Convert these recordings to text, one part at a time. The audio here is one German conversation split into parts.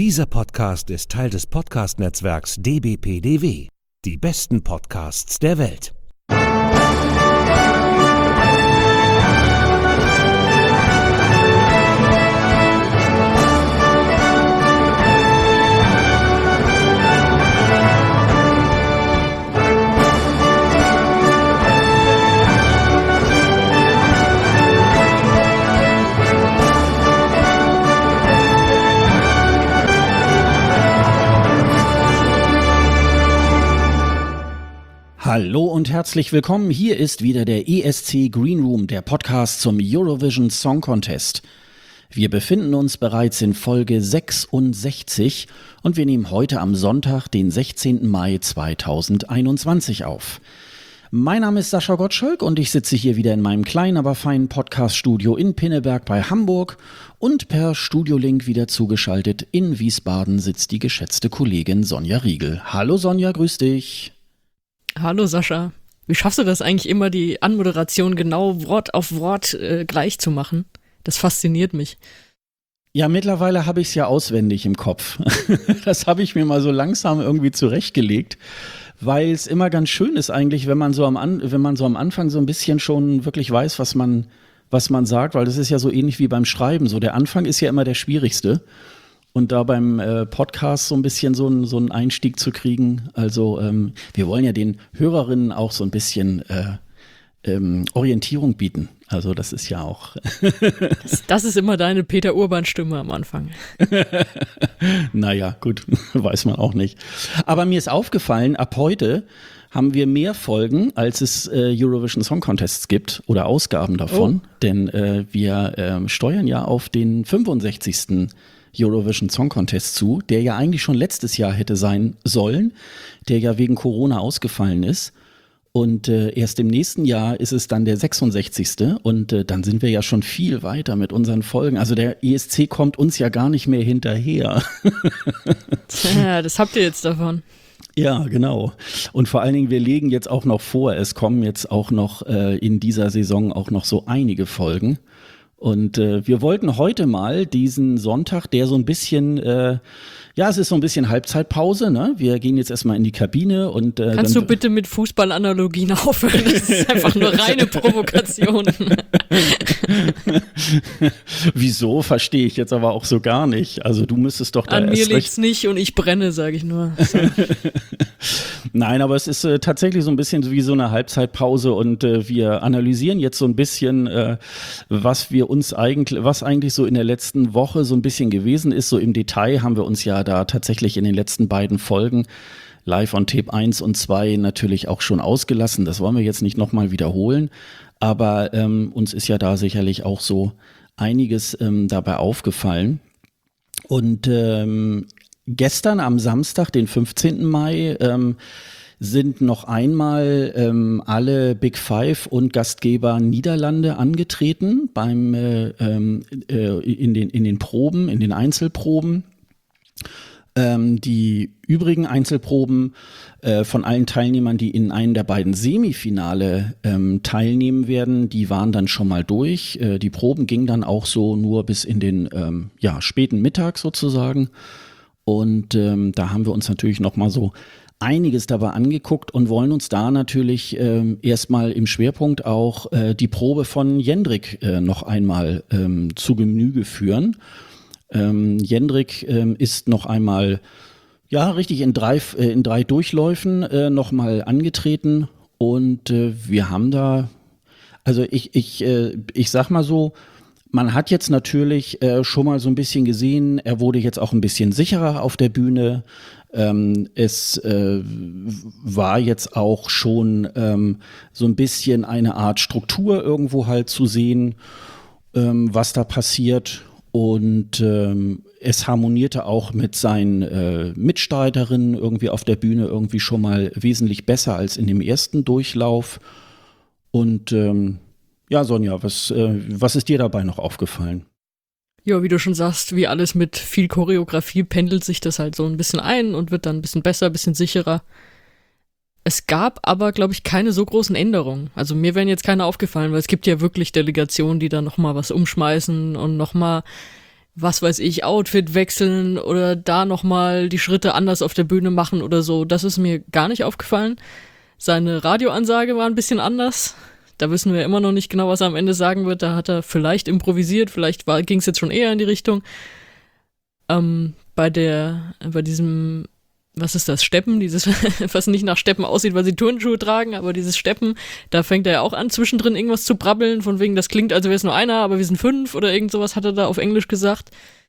Dieser Podcast ist Teil des Podcast-Netzwerks dbpdw. Die besten Podcasts der Welt. Hallo und herzlich willkommen. Hier ist wieder der ESC Green Room, der Podcast zum Eurovision Song Contest. Wir befinden uns bereits in Folge 66 und wir nehmen heute am Sonntag, den 16. Mai 2021 auf. Mein Name ist Sascha Gottschalk und ich sitze hier wieder in meinem kleinen, aber feinen Podcast-Studio in Pinneberg bei Hamburg und per Studiolink wieder zugeschaltet in Wiesbaden sitzt die geschätzte Kollegin Sonja Riegel. Hallo Sonja, grüß dich. Hallo Sascha. Wie schaffst du das eigentlich immer, die Anmoderation genau Wort auf Wort gleich zu machen? Das fasziniert mich. Ja, mittlerweile habe ich es ja auswendig im Kopf. Das habe ich mir mal so langsam irgendwie zurechtgelegt, weil es immer ganz schön ist eigentlich, wenn man so am Anfang so ein bisschen schon wirklich weiß, was man sagt, weil das ist ja so ähnlich wie beim Schreiben. So der Anfang ist ja immer der schwierigste. Und da beim Podcast so ein bisschen so einen Einstieg zu kriegen. Also wir wollen ja den Hörerinnen auch so ein bisschen Orientierung bieten. Also das ist ja auch... Das ist immer deine Peter-Urban-Stimme am Anfang. Naja, gut, weiß man auch nicht. Aber mir ist aufgefallen, ab heute haben wir mehr Folgen, als es Eurovision Song Contests gibt oder Ausgaben davon. Denn wir steuern ja auf den 65. Eurovision Song Contest zu, der ja eigentlich schon letztes Jahr hätte sein sollen, der ja wegen Corona ausgefallen ist. Und erst im nächsten Jahr ist es dann der 66. Und dann sind wir ja schon viel weiter mit unseren Folgen. Also der ESC kommt uns ja gar nicht mehr hinterher. Tja, das habt ihr jetzt davon. Ja, genau. Und vor allen Dingen, wir legen jetzt auch noch vor, es kommen jetzt auch noch in dieser Saison auch noch so einige Folgen. Und wir wollten heute mal diesen Sonntag, der so ein bisschen, es ist so ein bisschen Halbzeitpause, ne? Wir gehen jetzt erstmal in die Kabine und Kannst du bitte mit Fußballanalogien aufhören? Das ist einfach nur reine Provokation. Wieso? Verstehe ich jetzt aber auch so gar nicht. Also du müsstest doch da An mir liegt's nicht und ich brenne, sage ich nur. So. Nein, aber es ist tatsächlich so ein bisschen wie so eine Halbzeitpause und wir analysieren jetzt so ein bisschen, was eigentlich so in der letzten Woche so ein bisschen gewesen ist. So im Detail haben wir uns ja da tatsächlich in den letzten beiden Folgen live on Tape 1 und 2 natürlich auch schon ausgelassen. Das wollen wir jetzt nicht nochmal wiederholen, aber uns ist ja da sicherlich auch so einiges dabei aufgefallen. Und gestern am Samstag, den 15. Mai, sind noch einmal alle Big Five und Gastgeber Niederlande angetreten in den Proben, in den Einzelproben. Die übrigen Einzelproben von allen Teilnehmern, die in einem der beiden Semifinale teilnehmen werden, die waren dann schon mal durch. Die Proben gingen dann auch so nur bis in den späten Mittag sozusagen. Und da haben wir uns natürlich noch mal so einiges dabei angeguckt und wollen uns da natürlich erstmal im Schwerpunkt auch die Probe von Jendrik noch einmal zu Genüge führen. Jendrik ist noch einmal richtig in drei Durchläufen noch mal angetreten und wir haben da, also ich sag mal so, man hat jetzt natürlich schon mal so ein bisschen gesehen, er wurde jetzt auch ein bisschen sicherer auf der Bühne. Es war jetzt auch schon so ein bisschen eine Art Struktur irgendwo halt zu sehen, was da passiert. Und es harmonierte auch mit seinen Mitstreiterinnen irgendwie auf der Bühne irgendwie schon mal wesentlich besser als in dem ersten Durchlauf. Und Sonja, was ist dir dabei noch aufgefallen? Ja, wie du schon sagst, wie alles mit viel Choreografie pendelt sich das halt so ein bisschen ein und wird dann ein bisschen besser, ein bisschen sicherer. Es gab aber, glaube ich, keine so großen Änderungen. Also mir wären jetzt keine aufgefallen, weil es gibt ja wirklich Delegationen, die da nochmal was umschmeißen und nochmal was weiß ich, Outfit wechseln oder da nochmal die Schritte anders auf der Bühne machen oder so. Das ist mir gar nicht aufgefallen. Seine Radioansage war ein bisschen anders. Da wissen wir immer noch nicht genau, was er am Ende sagen wird. Da hat er vielleicht improvisiert, vielleicht ging es jetzt schon eher in die Richtung. Bei diesem, was ist das, Steppen, dieses, was nicht nach Steppen aussieht, weil sie Turnschuhe tragen, aber dieses Steppen, da fängt er ja auch an, zwischendrin irgendwas zu brabbeln, von wegen, das klingt, als wäre es nur einer, aber wir sind 5 oder irgend sowas hat er da auf Englisch gesagt.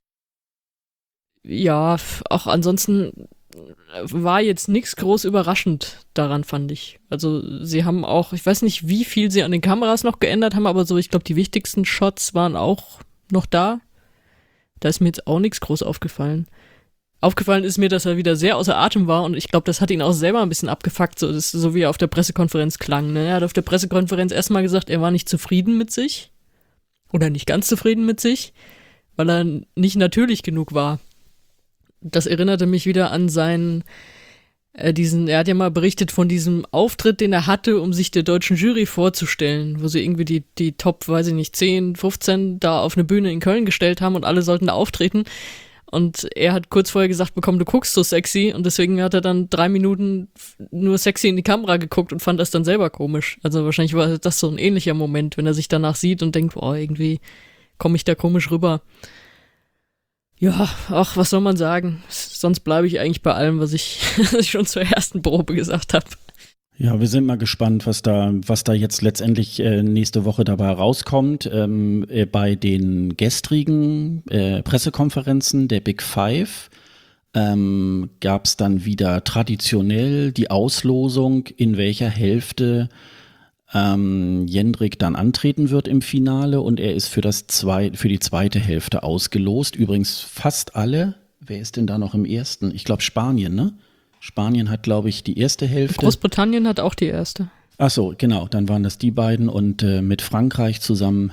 Ja, auch ansonsten war jetzt nichts groß überraschend daran, fand ich. Also sie haben auch, ich weiß nicht, wie viel sie an den Kameras noch geändert haben, aber so, ich glaube, die wichtigsten Shots waren auch noch da. Da ist mir jetzt auch nichts groß aufgefallen. Aufgefallen ist mir, dass er wieder sehr außer Atem war und ich glaube, das hat ihn auch selber ein bisschen abgefuckt, so wie er auf der Pressekonferenz klang. Ne? Er hat auf der Pressekonferenz erstmal gesagt, er war nicht zufrieden mit sich oder nicht ganz zufrieden mit sich, weil er nicht natürlich genug war. Das erinnerte mich wieder an seinen, er hat ja mal berichtet von diesem Auftritt, den er hatte, um sich der deutschen Jury vorzustellen, wo sie irgendwie die Top, weiß ich nicht, 10, 15 da auf eine Bühne in Köln gestellt haben und alle sollten da auftreten. Und er hat kurz vorher gesagt bekommen, du guckst so sexy und deswegen hat er dann 3 Minuten nur sexy in die Kamera geguckt und fand das dann selber komisch. Also wahrscheinlich war das so ein ähnlicher Moment, wenn er sich danach sieht und denkt, boah, irgendwie komme ich da komisch rüber. Ja, ach, was soll man sagen? Sonst bleibe ich eigentlich bei allem, was ich schon zur ersten Probe gesagt habe. Ja, wir sind mal gespannt, was da jetzt letztendlich nächste Woche dabei rauskommt. Bei den gestrigen Pressekonferenzen der Big Five gab es dann wieder traditionell die Auslosung, in welcher Hälfte Jendrik dann antreten wird im Finale, und er ist für die zweite Hälfte ausgelost. Übrigens fast alle. Wer ist denn da noch im ersten? Ich glaube Spanien, ne? Spanien hat, glaube ich, die erste Hälfte. Großbritannien hat auch die erste. Ach so, genau, dann waren das die beiden, und mit Frankreich zusammen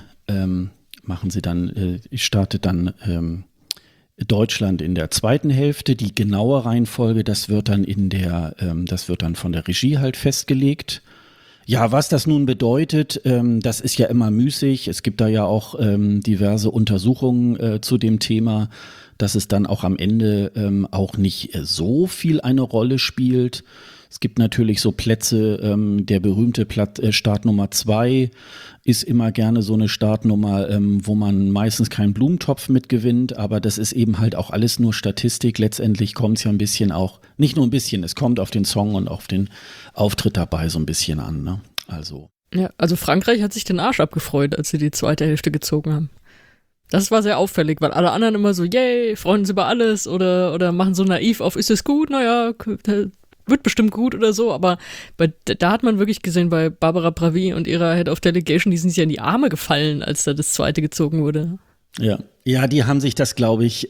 startet dann Deutschland in der zweiten Hälfte. Die genaue Reihenfolge, das wird dann von der Regie halt festgelegt. Ja, was das nun bedeutet, das ist ja immer müßig. Es gibt da ja auch diverse Untersuchungen zu dem Thema, dass es dann auch am Ende auch nicht so viel eine Rolle spielt. Es gibt natürlich so Plätze, der berühmte Startnummer 2 ist immer gerne so eine Startnummer, wo man meistens keinen Blumentopf mitgewinnt, aber das ist eben halt auch alles nur Statistik. Letztendlich kommt es ja ein bisschen auch, nicht nur ein bisschen, es kommt auf den Song und auf den Auftritt dabei so ein bisschen an, ne? Also Frankreich hat sich den Arsch abgefreut, als sie die zweite Hälfte gezogen haben. Das war sehr auffällig, weil alle anderen immer so, yay, freuen uns über alles oder machen so naiv auf, ist es gut? Naja, wird bestimmt gut oder so, aber da hat man wirklich gesehen, bei Barbara Pravi und ihrer Head of Delegation, die sind sich ja in die Arme gefallen, als da das zweite gezogen wurde. Ja, die haben sich das, glaube ich,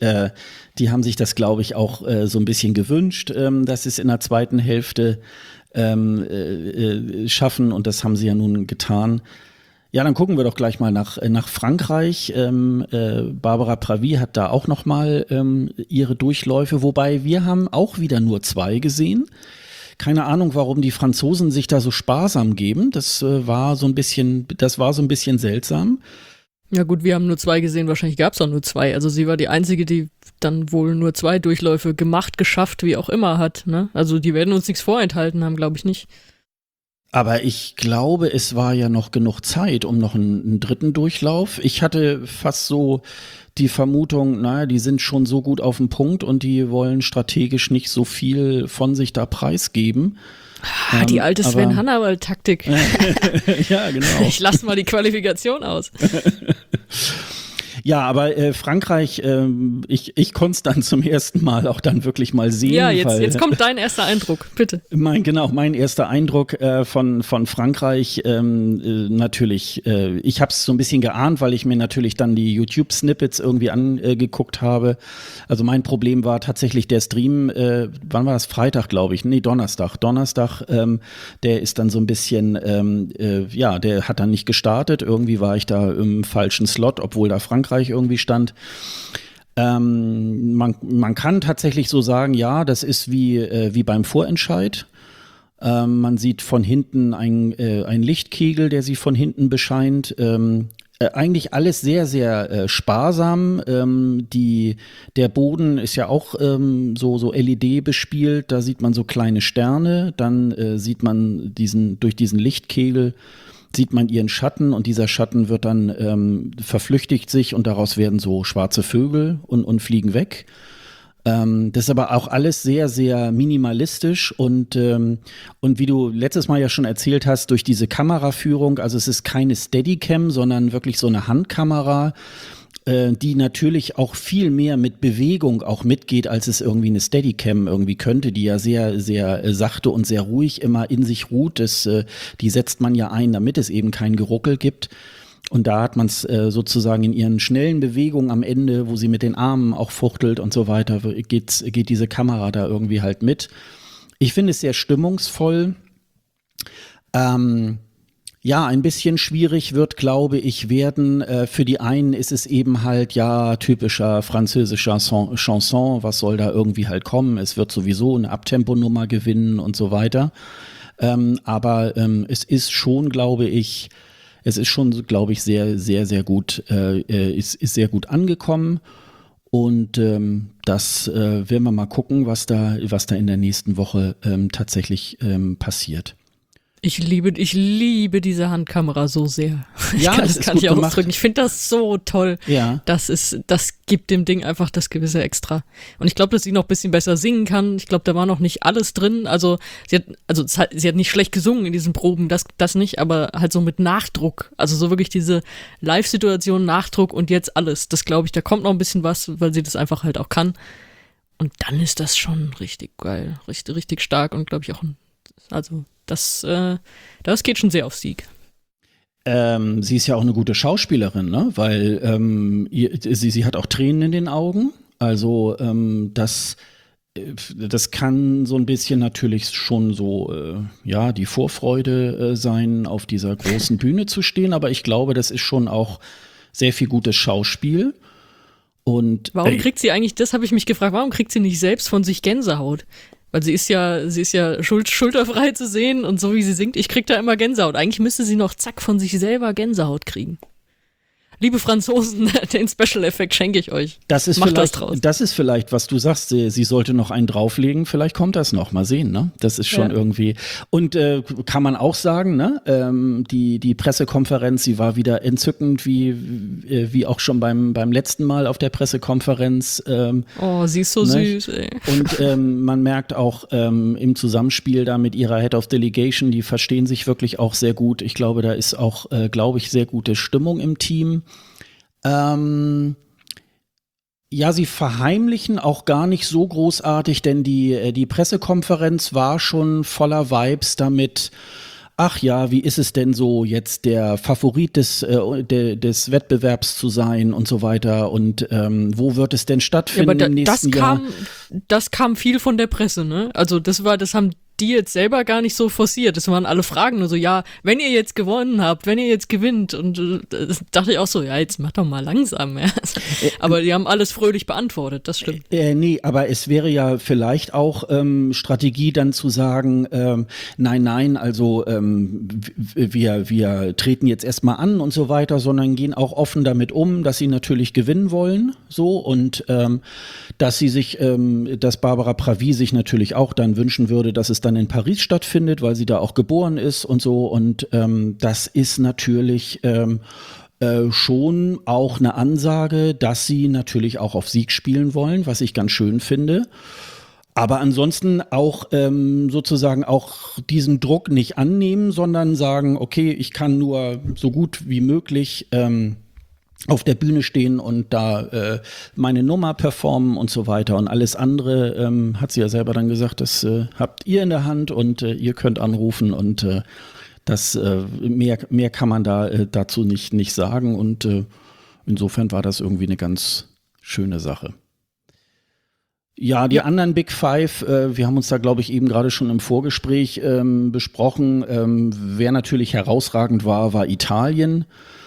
auch so ein bisschen gewünscht, dass sie es in der zweiten Hälfte schaffen, und das haben sie ja nun getan. Ja, dann gucken wir doch gleich mal nach Frankreich. Barbara Pravi hat da auch noch mal ihre Durchläufe, wobei wir haben auch wieder nur 2 gesehen. Keine Ahnung, warum die Franzosen sich da so sparsam geben. Das war so ein bisschen seltsam. Ja gut, wir haben nur 2 gesehen, wahrscheinlich gab es auch nur 2. Also sie war die Einzige, die dann wohl nur 2 Durchläufe gemacht, geschafft, wie auch immer hat. Ne? Also die werden uns nichts vorenthalten haben, glaube ich nicht. Aber ich glaube, es war ja noch genug Zeit, um noch einen dritten Durchlauf. Ich hatte fast so die Vermutung, naja, die sind schon so gut auf dem Punkt und die wollen strategisch nicht so viel von sich da preisgeben. Die alte Sven Hannawald-Taktik. Ja, genau. Ich lasse mal die Qualifikation aus. Ja, aber Frankreich, ich konnte es dann zum ersten Mal auch dann wirklich mal sehen. Ja, jetzt kommt dein erster Eindruck, bitte. Mein erster Eindruck von Frankreich, natürlich, ich habe es so ein bisschen geahnt, weil ich mir natürlich dann die YouTube-Snippets irgendwie angeguckt habe. Also mein Problem war tatsächlich der Stream, wann war das? Freitag, glaube ich. Nee, Donnerstag. Der ist dann so ein bisschen, der hat dann nicht gestartet. Irgendwie war ich da im falschen Slot, obwohl da Frankreich irgendwie stand. Man kann tatsächlich so sagen, ja, das ist wie beim Vorentscheid. Man sieht von hinten ein Lichtkegel, der sie von hinten bescheint. eigentlich alles sehr, sehr sparsam. Der Boden ist ja auch so LED bespielt, da sieht man so kleine Sterne, dann sieht man durch diesen Lichtkegel sieht man ihren Schatten und dieser Schatten wird dann verflüchtigt sich und daraus werden so schwarze Vögel und fliegen weg. Das ist aber auch alles sehr, sehr minimalistisch und wie du letztes Mal ja schon erzählt hast, durch diese Kameraführung, also es ist keine Steadicam, sondern wirklich so eine Handkamera, die natürlich auch viel mehr mit Bewegung auch mitgeht, als es irgendwie eine Steadicam irgendwie könnte, die ja sehr, sehr sachte und sehr ruhig immer in sich ruht. Die setzt man ja ein, damit es eben kein Geruckel gibt. Und da hat man es sozusagen in ihren schnellen Bewegungen am Ende, wo sie mit den Armen auch fuchtelt und so weiter, geht diese Kamera da irgendwie halt mit. Ich finde es sehr stimmungsvoll. Ja, ein bisschen schwierig wird, glaube ich, werden. Für die einen ist es eben halt, ja, typischer französischer Chanson, was soll da irgendwie halt kommen? Es wird sowieso eine Abtemponummer gewinnen und so weiter. Aber es ist schon, glaube ich, sehr, sehr, sehr gut, ist sehr gut angekommen. Und das werden wir mal gucken, was da in der nächsten Woche tatsächlich passiert. Ich liebe diese Handkamera so sehr. Ja, das kann ich ausdrücken. Ich finde das so toll. Ja. Das gibt dem Ding einfach das gewisse Extra. Und ich glaube, dass sie noch ein bisschen besser singen kann. Ich glaube, da war noch nicht alles drin. Also sie hat nicht schlecht gesungen in diesen Proben, das nicht, aber halt so mit Nachdruck. Also so wirklich diese Live-Situation, Nachdruck und jetzt alles. Das glaube ich, da kommt noch ein bisschen was, weil sie das einfach halt auch kann. Und dann ist das schon richtig geil, richtig stark und glaube ich auch das geht schon sehr auf Sieg. Sie ist ja auch eine gute Schauspielerin, ne? Weil sie hat auch Tränen in den Augen. Also das kann so ein bisschen natürlich schon so, die Vorfreude sein, auf dieser großen Bühne zu stehen. Aber ich glaube, das ist schon auch sehr viel gutes Schauspiel. Und warum kriegt sie eigentlich, das habe ich mich gefragt, warum kriegt sie nicht selbst von sich Gänsehaut? Weil sie ist ja schulterfrei zu sehen und so wie sie singt, ich krieg da immer Gänsehaut. Eigentlich müsste sie noch zack von sich selber Gänsehaut kriegen. Liebe Franzosen, den Special-Effekt schenke ich euch. Das ist vielleicht, was du sagst, sie sollte noch einen drauflegen, vielleicht kommt das noch, mal sehen, ne? Das ist schon irgendwie. Und kann man auch sagen, ne? Die Pressekonferenz, sie war wieder entzückend, wie auch schon beim letzten Mal auf der Pressekonferenz. Sie ist so süß, ey. Und man merkt auch im Zusammenspiel da mit ihrer Head of Delegation, die verstehen sich wirklich auch sehr gut. Ich glaube, da ist auch, sehr gute Stimmung im Team. Sie verheimlichen auch gar nicht so großartig, denn die Pressekonferenz war schon voller Vibes damit. Ach ja, wie ist es denn so, jetzt der Favorit des Wettbewerbs zu sein und so weiter und wo wird es denn stattfinden im nächsten Jahr? Das kam viel von der Presse, ne? Also das haben die jetzt selber gar nicht so forciert. Das waren alle Fragen nur so, ja, wenn ihr jetzt gewonnen habt, wenn ihr jetzt gewinnt und dachte ich auch so, ja, jetzt mach doch mal langsam. Ja. Aber die haben alles fröhlich beantwortet, das stimmt. Nee, aber es wäre ja vielleicht auch Strategie dann zu sagen, nein, also wir treten jetzt erstmal an und so weiter, sondern gehen auch offen damit um, dass sie natürlich gewinnen wollen, so und dass Barbara Pravi sich natürlich auch dann wünschen würde, dass es dann in Paris stattfindet, weil sie da auch geboren ist und so und das ist natürlich schon auch eine Ansage, dass sie natürlich auch auf Sieg spielen wollen, was ich ganz schön finde. Aber ansonsten auch sozusagen auch diesen Druck nicht annehmen, sondern sagen, okay, ich kann nur so gut wie möglich auf der Bühne stehen und da meine Nummer performen und so weiter. Und alles andere, hat sie ja selber dann gesagt, das habt ihr in der Hand und ihr könnt anrufen und das mehr kann man dazu nicht sagen. Und insofern war das irgendwie eine ganz schöne Sache. Ja, die anderen Big Five, wir haben uns da, glaube ich, eben gerade schon im Vorgespräch besprochen. Wer natürlich herausragend war Italien.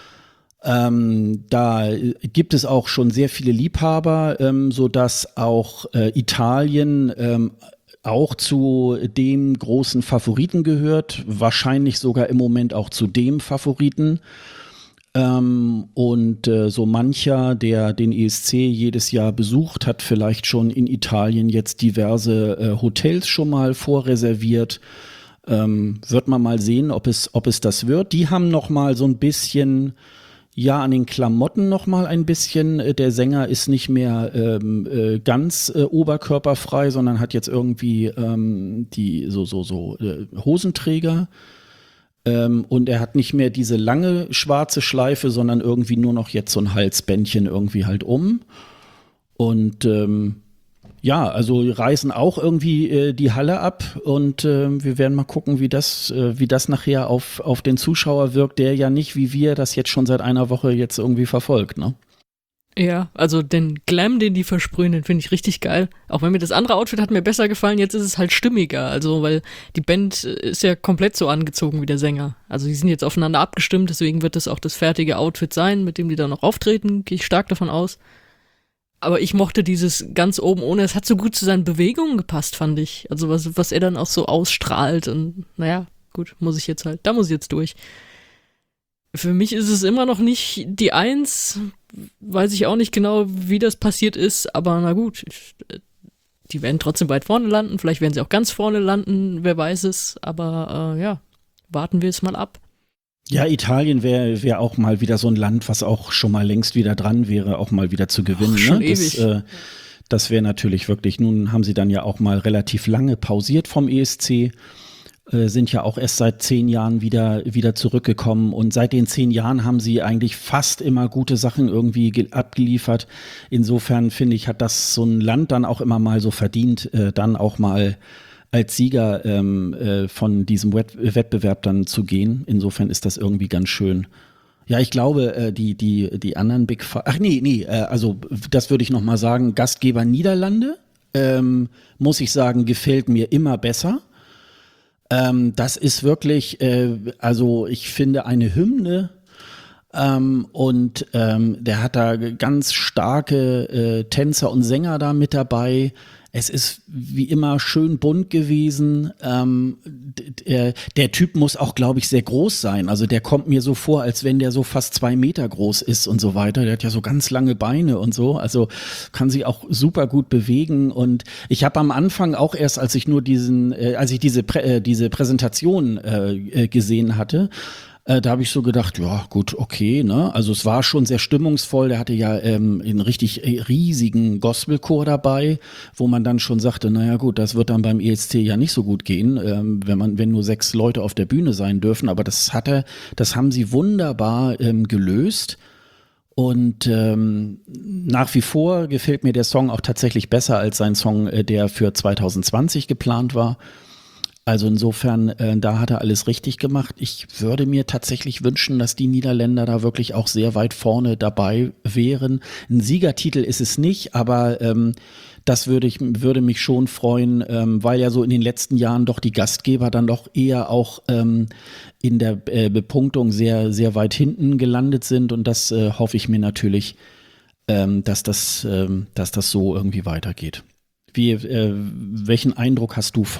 Da gibt es auch schon sehr viele Liebhaber, sodass auch Italien auch zu dem großen Favoriten gehört, wahrscheinlich sogar im Moment auch zu dem Favoriten. So mancher, der den ESC jedes Jahr besucht, hat vielleicht schon in Italien jetzt diverse Hotels schon mal vorreserviert. Wird man mal sehen, ob es das wird. Die haben noch mal so ein bisschen, ja, an den Klamotten noch mal ein bisschen. Der Sänger ist nicht mehr ganz oberkörperfrei, sondern hat jetzt irgendwie die Hosenträger. Und er hat nicht mehr diese lange schwarze Schleife, sondern irgendwie nur noch jetzt so ein Halsbändchen irgendwie halt um. Und ja, also reißen auch irgendwie die Halle ab und wir werden mal gucken, wie das nachher auf den Zuschauer wirkt, der ja nicht wie wir das jetzt schon seit einer Woche jetzt irgendwie verfolgt, ne? Ja, also den Glam, den die versprühen, den finde ich richtig geil. Auch wenn mir das andere Outfit hat mir besser gefallen, jetzt ist es halt stimmiger. Also, weil die Band ist ja komplett so angezogen wie der Sänger. Also, die sind jetzt aufeinander abgestimmt, deswegen wird das auch das fertige Outfit sein, mit dem die dann noch auftreten. Gehe ich stark davon aus. Aber ich mochte dieses ganz oben ohne. Es hat so gut zu seinen Bewegungen gepasst, fand ich. Also, was er dann auch so ausstrahlt. Und naja, gut, da muss ich jetzt durch. Für mich ist es immer noch nicht die Eins. Weiß ich auch nicht genau, wie das passiert ist, aber na gut, die werden trotzdem weit vorne landen, vielleicht werden sie auch ganz vorne landen, wer weiß es, aber ja, warten wir es mal ab. Ja, Italien wär auch mal wieder so ein Land, was auch schon mal längst wieder dran wäre, auch mal wieder zu gewinnen. Schon ne? ewig. Das wäre natürlich wirklich, nun haben sie dann ja auch mal relativ lange pausiert vom ESC, sind ja auch erst seit 10 Jahren wieder zurückgekommen und seit den 10 Jahren haben sie eigentlich fast immer gute Sachen irgendwie abgeliefert. Insofern finde ich, hat das so ein Land dann auch immer mal so verdient, dann auch mal als Sieger von diesem Wettbewerb dann zu gehen. Insofern ist das irgendwie ganz schön. Ja, ich glaube, die anderen Big Five, also das würde ich noch mal sagen, Gastgeber Niederlande, muss ich sagen, gefällt mir immer besser. Das ist wirklich, also ich finde eine Hymne der hat da ganz starke Tänzer und Sänger da mit dabei. Es ist wie immer schön bunt gewesen. Der Typ muss auch, glaube ich, sehr groß sein. Also der kommt mir so vor, als wenn der so fast 2 Meter groß ist und so weiter. Der hat ja so ganz lange Beine und so. Also kann sich auch super gut bewegen. Und ich habe am Anfang auch erst, als ich diese Präsentation gesehen hatte, da habe ich so gedacht, ja gut, okay, ne? Also es war schon sehr stimmungsvoll. Der hatte ja einen richtig riesigen Gospelchor dabei, wo man dann schon sagte, naja gut, das wird dann beim ESC ja nicht so gut gehen, wenn nur 6 Leute auf der Bühne sein dürfen. Aber das haben sie wunderbar gelöst. Und nach wie vor gefällt mir der Song auch tatsächlich besser als sein Song, der für 2020 geplant war. Also insofern, da hat er alles richtig gemacht. Ich würde mir tatsächlich wünschen, dass die Niederländer da wirklich auch sehr weit vorne dabei wären. Ein Siegertitel ist es nicht, aber das würde mich schon freuen, weil ja so in den letzten Jahren doch die Gastgeber dann doch eher auch in der Bepunktung sehr, sehr weit hinten gelandet sind. Und das hoffe ich mir natürlich, dass das so irgendwie weitergeht. Welchen Eindruck hast du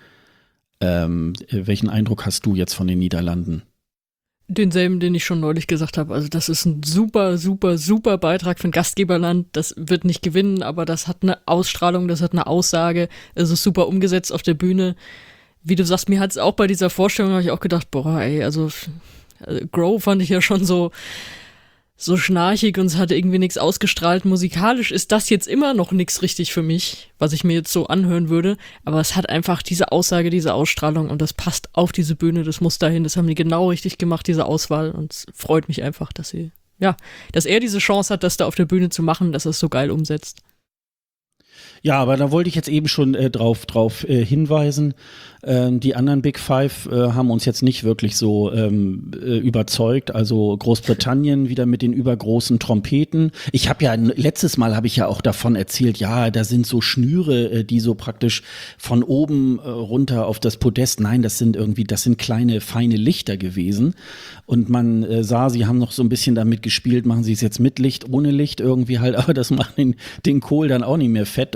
jetzt von den Niederlanden? Denselben, den ich schon neulich gesagt habe. Also das ist ein super, super, super Beitrag für ein Gastgeberland. Das wird nicht gewinnen, aber das hat eine Ausstrahlung, das hat eine Aussage. Es ist super umgesetzt auf der Bühne. Wie du sagst, mir hat es auch bei dieser Vorstellung, habe ich auch gedacht, boah, ey, also Grow fand ich ja schon so schnarchig und es hatte irgendwie nichts ausgestrahlt. Musikalisch ist das jetzt immer noch nichts richtig für mich, was ich mir jetzt so anhören würde, aber es hat einfach diese Aussage, diese Ausstrahlung und das passt auf diese Bühne, das muss dahin, das haben die genau richtig gemacht, diese Auswahl, und es freut mich einfach, dass er diese Chance hat, das da auf der Bühne zu machen, dass er es so geil umsetzt. Ja, aber da wollte ich jetzt eben schon drauf hinweisen. Die anderen Big Five haben uns jetzt nicht wirklich so überzeugt. Also Großbritannien wieder mit den übergroßen Trompeten. Letztes Mal habe ich ja auch davon erzählt, ja, da sind so Schnüre, die so praktisch von oben runter auf das Podest. Nein, das sind kleine, feine Lichter gewesen. Und man sah, sie haben noch so ein bisschen damit gespielt, machen sie es jetzt mit Licht, ohne Licht irgendwie halt, aber das macht den Kohl dann auch nicht mehr fett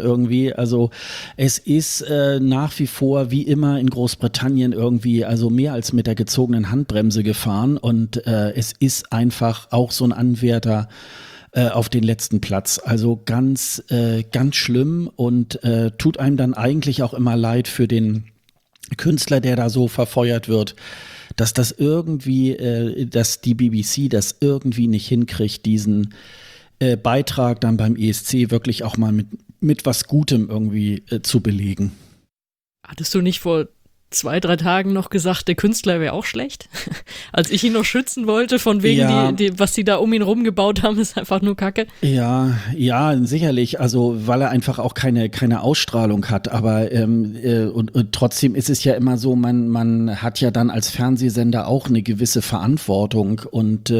irgendwie. Also es ist nach wie vor wie immer in Großbritannien irgendwie also mehr als mit der gezogenen Handbremse gefahren und es ist einfach auch so ein Anwärter auf den letzten Platz. Also ganz schlimm und tut einem dann eigentlich auch immer leid für den Künstler, der da so verfeuert wird, dass das irgendwie, dass die BBC das irgendwie nicht hinkriegt, diesen Beitrag dann beim ESC wirklich auch mal mit was Gutem irgendwie zu belegen. Hattest du nicht vor 2-3 Tagen noch gesagt, der Künstler wäre auch schlecht? Als ich ihn noch schützen wollte, von wegen, ja, was die da um ihn rumgebaut haben, ist einfach nur Kacke. Ja, sicherlich. Also, weil er einfach auch keine Ausstrahlung hat. Aber und trotzdem ist es ja immer so, man hat ja dann als Fernsehsender auch eine gewisse Verantwortung und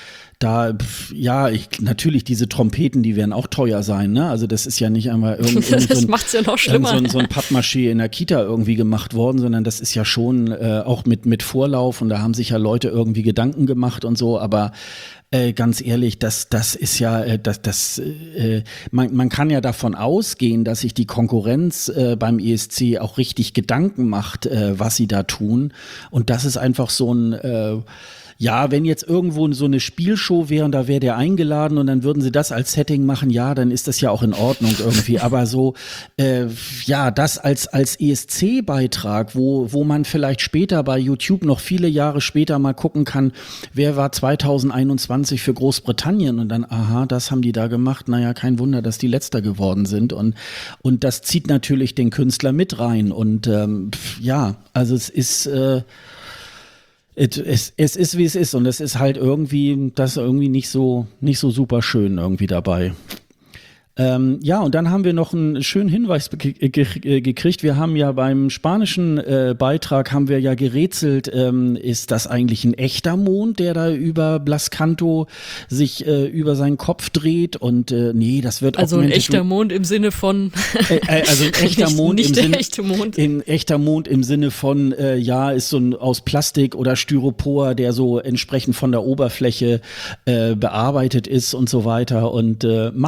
natürlich diese Trompeten, die werden auch teuer sein, ne? Also das ist ja nicht einmal irgendwie das macht's ja noch schlimmer. So ein Pappmaché in der Kita irgendwie gemacht worden, sondern das ist ja schon auch mit Vorlauf und da haben sich ja Leute irgendwie Gedanken gemacht und so, aber ganz ehrlich, das ist ja, man kann ja davon ausgehen, dass sich die Konkurrenz beim ESC auch richtig Gedanken macht, was sie da tun und das ist einfach so ein wenn jetzt irgendwo so eine Spielshow wäre und da wäre der eingeladen und dann würden sie das als Setting machen, ja, dann ist das ja auch in Ordnung irgendwie. Aber so, das als ESC-Beitrag, wo man vielleicht später bei YouTube noch viele Jahre später mal gucken kann, wer war 2021 für Großbritannien und dann, aha, das haben die da gemacht. Naja, kein Wunder, dass die Letzter geworden sind. Und das zieht natürlich den Künstler mit rein. Und also es ist es ist, wie es ist und es ist halt irgendwie, das irgendwie nicht so super schön irgendwie dabei. Und dann haben wir noch einen schönen Hinweis gekriegt. Wir haben ja beim spanischen Beitrag haben wir ja gerätselt, ist das eigentlich ein echter Mond, der da über Blas Canto sich über seinen Kopf dreht? Und nee, das wird also ein echter Mond im Sinne von also ein echter Mond nicht im der Sinne echte Mond. Ein echter Mond im Sinne von ist so ein aus Plastik oder Styropor, der so entsprechend von der Oberfläche bearbeitet ist und so weiter. Und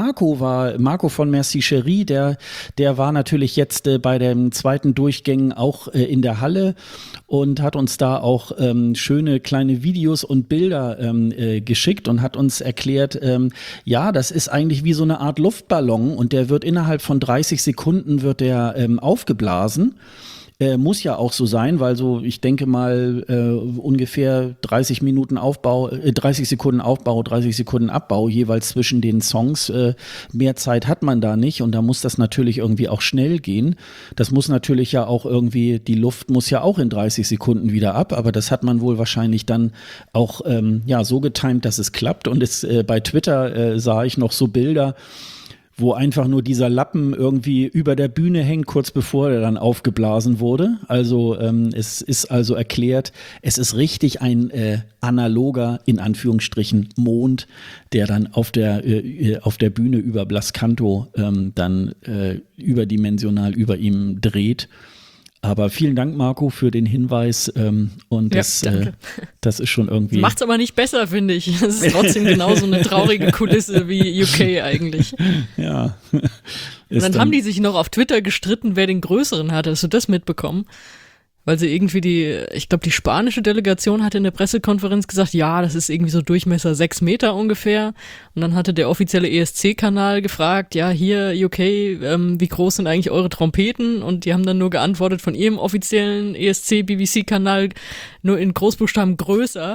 Marco von Merci Chérie, der war natürlich jetzt bei dem zweiten Durchgang auch in der Halle und hat uns da auch schöne kleine Videos und Bilder geschickt und hat uns erklärt, das ist eigentlich wie so eine Art Luftballon und der wird innerhalb von 30 Sekunden wird der aufgeblasen. Muss ja auch so sein, weil so, ich denke mal, ungefähr 30 Sekunden Aufbau, 30 Sekunden Abbau jeweils zwischen den Songs. Mehr Zeit hat man da nicht und da muss das natürlich irgendwie auch schnell gehen. Das muss natürlich ja auch irgendwie, die Luft muss ja auch in 30 Sekunden wieder ab, aber das hat man wohl wahrscheinlich dann auch so getimt, dass es klappt und bei Twitter sah ich noch so Bilder, wo einfach nur dieser Lappen irgendwie über der Bühne hängt, kurz bevor er dann aufgeblasen wurde. Also es ist also erklärt, es ist richtig ein analoger, in Anführungsstrichen, Mond, der dann auf der Bühne über Blas Canto dann überdimensional über ihm dreht. Aber vielen Dank, Marco, für den Hinweis und das ist schon irgendwie... Macht's aber nicht besser, finde ich. Es ist trotzdem genauso eine traurige Kulisse wie UK eigentlich. Ja. Und dann haben die sich noch auf Twitter gestritten, wer den größeren hatte. Hast du das mitbekommen? Weil sie irgendwie ich glaube, die spanische Delegation hatte in der Pressekonferenz gesagt, ja, das ist irgendwie so Durchmesser 6 Meter ungefähr. Und dann hatte der offizielle ESC-Kanal gefragt, ja, hier UK, wie groß sind eigentlich eure Trompeten? Und die haben dann nur geantwortet von ihrem offiziellen ESC-BBC-Kanal nur in Großbuchstaben größer.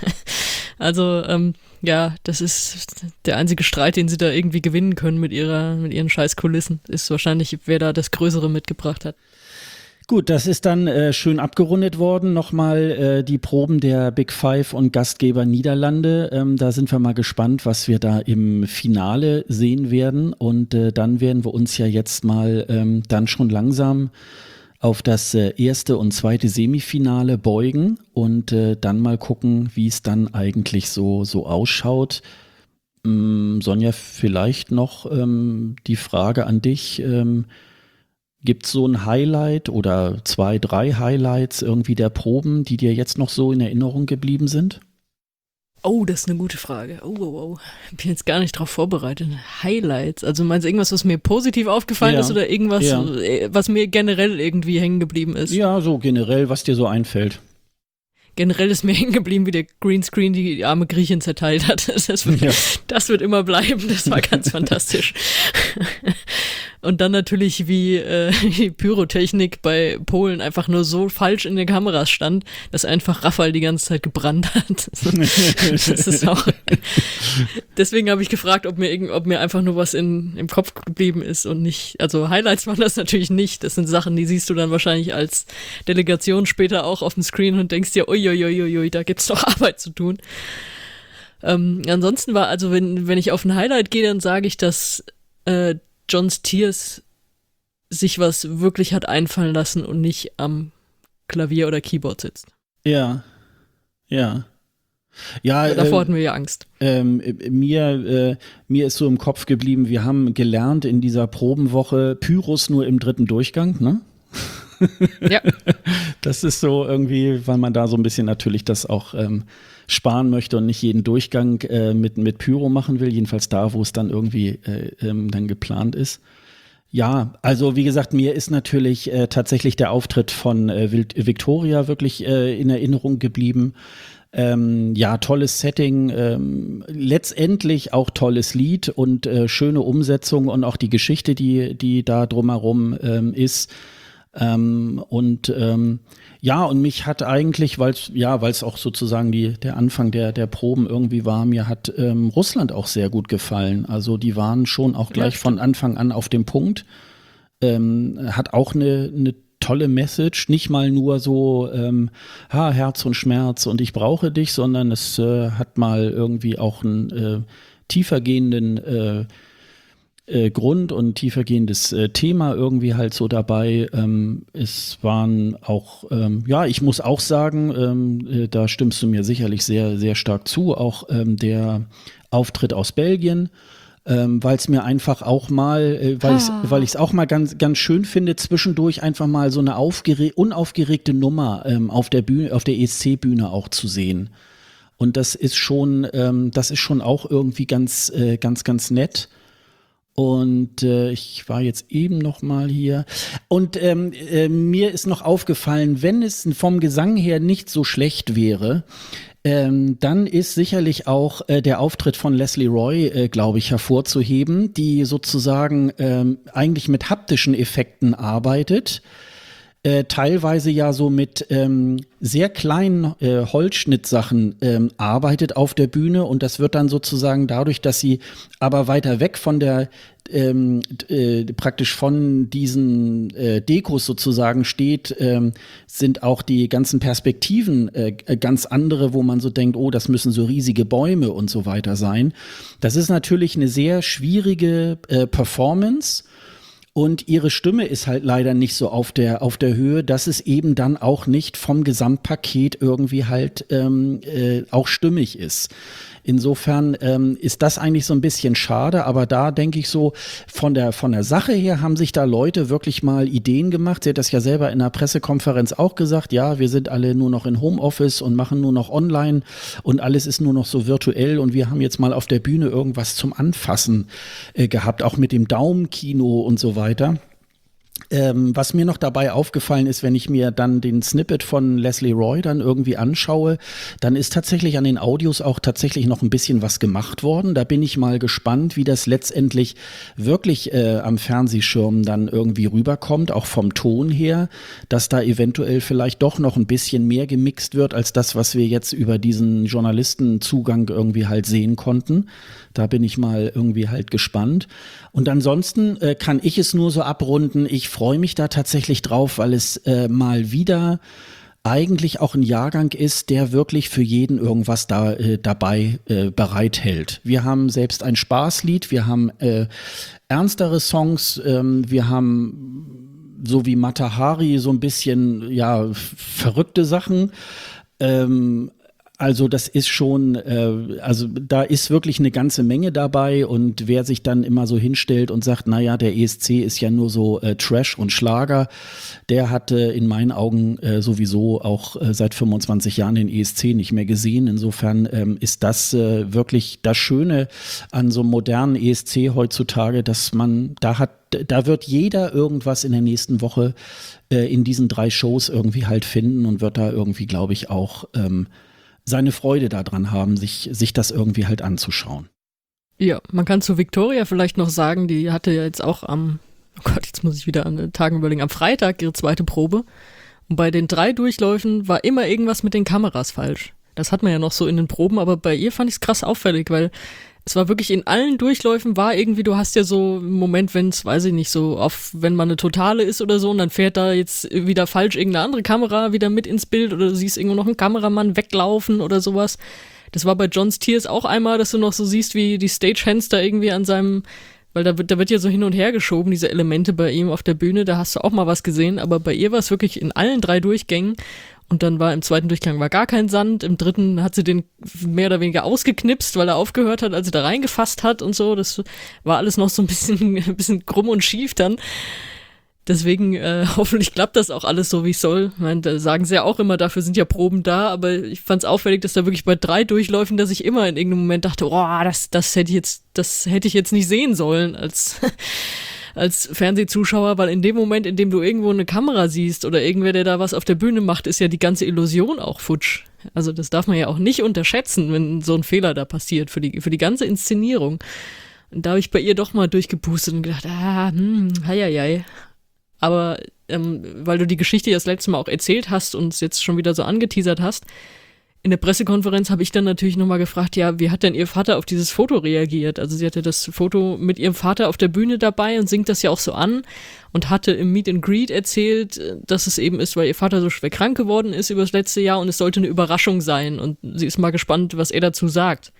Also, das ist der einzige Streit, den sie da irgendwie gewinnen können mit ihren Scheißkulissen. Ist wahrscheinlich, wer da das Größere mitgebracht hat. Gut, das ist dann schön abgerundet worden. Nochmal die Proben der Big Five und Gastgeber Niederlande. Da sind wir mal gespannt, was wir da im Finale sehen werden. Und dann werden wir uns ja jetzt mal dann schon langsam auf das erste und zweite Semifinale beugen und dann mal gucken, wie es dann eigentlich so ausschaut. Sonja, vielleicht noch die Frage an dich. Gibt es so ein Highlight oder 2, 3 Highlights irgendwie der Proben, die dir jetzt noch so in Erinnerung geblieben sind? Oh, das ist eine gute Frage. Oh. Bin jetzt gar nicht drauf vorbereitet. Highlights. Also meinst du irgendwas, was mir positiv aufgefallen ist oder irgendwas, was mir generell irgendwie hängen geblieben ist? Ja, so generell, was dir so einfällt. Generell ist mir hängen geblieben, wie der Greenscreen die arme Griechin zerteilt hat. Das wird immer bleiben. Das war ganz fantastisch. Und dann natürlich, wie die Pyrotechnik bei Polen einfach nur so falsch in den Kameras stand, dass einfach Rafał die ganze Zeit gebrannt hat. Das ist auch. Deswegen habe ich gefragt, ob mir einfach nur was im Kopf geblieben ist und nicht. Also Highlights waren das natürlich nicht. Das sind Sachen, die siehst du dann wahrscheinlich als Delegation später auch auf dem Screen und denkst dir, uiuiuiui, da gibt's doch Arbeit zu tun. Ansonsten war, also wenn ich auf ein Highlight gehe, dann sage ich, dass John Stiers sich was wirklich hat einfallen lassen und nicht am Klavier oder Keyboard sitzt. Ja. Davor hatten wir ja Angst. Mir ist so im Kopf geblieben, wir haben gelernt in dieser Probenwoche Pyrrhus nur im 3. Durchgang, ne? Ja. Das ist so irgendwie, weil man da so ein bisschen natürlich das auch sparen möchte und nicht jeden Durchgang mit Pyro machen will, jedenfalls da, wo es dann irgendwie dann geplant ist. Ja, also wie gesagt, mir ist natürlich tatsächlich der Auftritt von Victoria wirklich in Erinnerung geblieben. Tolles Setting, letztendlich auch tolles Lied und schöne Umsetzung und auch die Geschichte, die da drumherum ist. Und mich hat eigentlich, weil es auch sozusagen der Anfang der Proben irgendwie war, mir hat Russland auch sehr gut gefallen. Also die waren schon auch gleich von Anfang an auf dem Punkt. Hat auch eine tolle Message, nicht mal nur so Herz und Schmerz und ich brauche dich, sondern es hat mal irgendwie auch einen tiefergehenden Grund und tiefergehendes Thema irgendwie halt so dabei. Es waren auch, ich muss auch sagen, da stimmst du mir sicherlich sehr, sehr stark zu, auch der Auftritt aus Belgien, weil es mir einfach auch mal, weil ich es auch mal ganz, ganz schön finde, zwischendurch einfach mal so eine unaufgeregte Nummer auf der Bühne, auf der ESC-Bühne auch zu sehen. Und das ist schon auch irgendwie ganz, ganz, ganz nett. Und ich war jetzt eben noch mal hier. Und mir ist noch aufgefallen, wenn es vom Gesang her nicht so schlecht wäre, dann ist sicherlich auch der Auftritt von Leslie Roy, glaube ich, hervorzuheben, die sozusagen eigentlich mit haptischen Effekten arbeitet. Teilweise ja so mit sehr kleinen Holzschnittsachen arbeitet auf der Bühne und das wird dann sozusagen dadurch, dass sie aber weiter weg von der praktisch von diesen Dekos sozusagen steht, sind auch die ganzen Perspektiven ganz andere, wo man so denkt, oh, das müssen so riesige Bäume und so weiter sein. Das ist natürlich eine sehr schwierige Performance. Und ihre Stimme ist halt leider nicht so auf der Höhe, dass es eben dann auch nicht vom Gesamtpaket irgendwie halt auch stimmig ist. Insofern ist das eigentlich so ein bisschen schade, aber da denke ich so, von der Sache her haben sich da Leute wirklich mal Ideen gemacht. Sie hat das ja selber in einer Pressekonferenz auch gesagt, ja, wir sind alle nur noch in Homeoffice und machen nur noch online und alles ist nur noch so virtuell und wir haben jetzt mal auf der Bühne irgendwas zum Anfassen gehabt, auch mit dem Daumenkino und so weiter. Was mir noch dabei aufgefallen ist, wenn ich mir dann den Snippet von Leslie Roy dann irgendwie anschaue, dann ist tatsächlich an den Audios auch tatsächlich noch ein bisschen was gemacht worden. Da bin ich mal gespannt, wie das letztendlich wirklich am Fernsehschirm dann irgendwie rüberkommt, auch vom Ton her, dass da eventuell vielleicht doch noch ein bisschen mehr gemixt wird, als das, was wir jetzt über diesen Journalistenzugang irgendwie halt sehen konnten. Da bin ich mal irgendwie halt gespannt. Und ansonsten kann ich es nur so abrunden. Ich freue mich da tatsächlich drauf, weil es mal wieder eigentlich auch ein Jahrgang ist, der wirklich für jeden irgendwas dabei bereithält. Wir haben selbst ein Spaßlied, wir haben ernstere Songs, wir haben so wie Mata Hari so ein bisschen verrückte Sachen. Also das ist schon, also da ist wirklich eine ganze Menge dabei und wer sich dann immer so hinstellt und sagt, naja, der ESC ist ja nur so Trash und Schlager, der hat in meinen Augen sowieso auch seit 25 Jahren den ESC nicht mehr gesehen. Insofern ist das wirklich das Schöne an so einem modernen ESC heutzutage, dass man da wird jeder irgendwas in der nächsten Woche in diesen 3 Shows irgendwie halt finden und wird da irgendwie, glaube ich, auch seine Freude daran haben, sich das irgendwie halt anzuschauen. Ja, man kann zu Victoria vielleicht noch sagen, die hatte ja jetzt auch oh Gott, jetzt muss ich wieder an den Tagen überlegen, am Freitag ihre zweite Probe. Und bei den 3 Durchläufen war immer irgendwas mit den Kameras falsch. Das hat man ja noch so in den Proben, aber bei ihr fand ich es krass auffällig, weil es war wirklich in allen Durchläufen war irgendwie, du hast ja so einen Moment, wenn es, weiß ich nicht, so wenn man eine Totale ist oder so und dann fährt da jetzt wieder falsch irgendeine andere Kamera wieder mit ins Bild oder du siehst irgendwo noch einen Kameramann weglaufen oder sowas. Das war bei John Stiers auch einmal, dass du noch so siehst, wie die Stagehands da irgendwie an seinem, weil da wird ja so hin und her geschoben, diese Elemente bei ihm auf der Bühne, da hast du auch mal was gesehen, aber bei ihr war es wirklich in allen 3 Durchgängen. Und dann war im zweiten Durchgang war gar kein Sand, im dritten hat sie den mehr oder weniger ausgeknipst, weil er aufgehört hat, als sie da reingefasst hat und so. Das war alles noch so ein bisschen krumm und schief dann. Deswegen hoffentlich klappt das auch alles so, wie es soll. Ich meine, da sagen sie ja auch immer, dafür sind ja Proben da, aber ich fand es auffällig, dass da wirklich bei 3 Durchläufen, dass ich immer in irgendeinem Moment dachte, oh, das hätte ich jetzt nicht sehen sollen als Fernsehzuschauer, weil in dem Moment, in dem du irgendwo eine Kamera siehst oder irgendwer, der da was auf der Bühne macht, ist ja die ganze Illusion auch futsch. Also das darf man ja auch nicht unterschätzen, wenn so ein Fehler da passiert für die ganze Inszenierung. Und da habe ich bei ihr doch mal durchgepustet und gedacht, heieiei. Aber weil du die Geschichte ja das letzte Mal auch erzählt hast und es jetzt schon wieder so angeteasert hast, in der Pressekonferenz habe ich dann natürlich nochmal gefragt, ja, wie hat denn ihr Vater auf dieses Foto reagiert? Also sie hatte das Foto mit ihrem Vater auf der Bühne dabei und singt das ja auch so an und hatte im Meet and Greet erzählt, dass es eben ist, weil ihr Vater so schwer krank geworden ist über das letzte Jahr und es sollte eine Überraschung sein und sie ist mal gespannt, was er dazu sagt.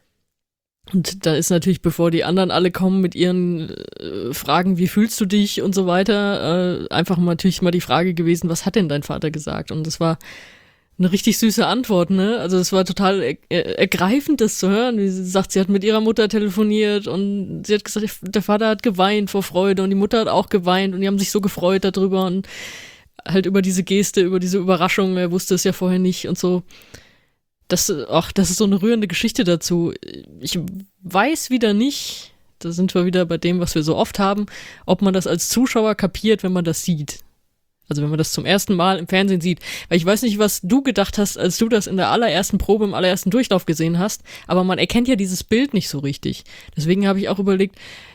Und da ist natürlich, bevor die anderen alle kommen mit ihren Fragen, wie fühlst du dich und so weiter, einfach natürlich mal die Frage gewesen, was hat denn dein Vater gesagt? Und das war eine richtig süße Antwort, ne? Also es war total ergreifend, das zu hören. Wie sie sagt, sie hat mit ihrer Mutter telefoniert und sie hat gesagt, der Vater hat geweint vor Freude und die Mutter hat auch geweint und die haben sich so gefreut darüber und halt über diese Geste, über diese Überraschung, er wusste es ja vorher nicht und so. Das ist so eine rührende Geschichte dazu. Ich weiß wieder nicht, da sind wir wieder bei dem, was wir so oft haben, ob man das als Zuschauer kapiert, wenn man das sieht. Also wenn man das zum ersten Mal im Fernsehen sieht. Weil ich weiß nicht, was du gedacht hast, als du das in der allerersten Probe, im allerersten Durchlauf gesehen hast, aber man erkennt ja dieses Bild nicht so richtig. Deswegen habe ich auch überlegt,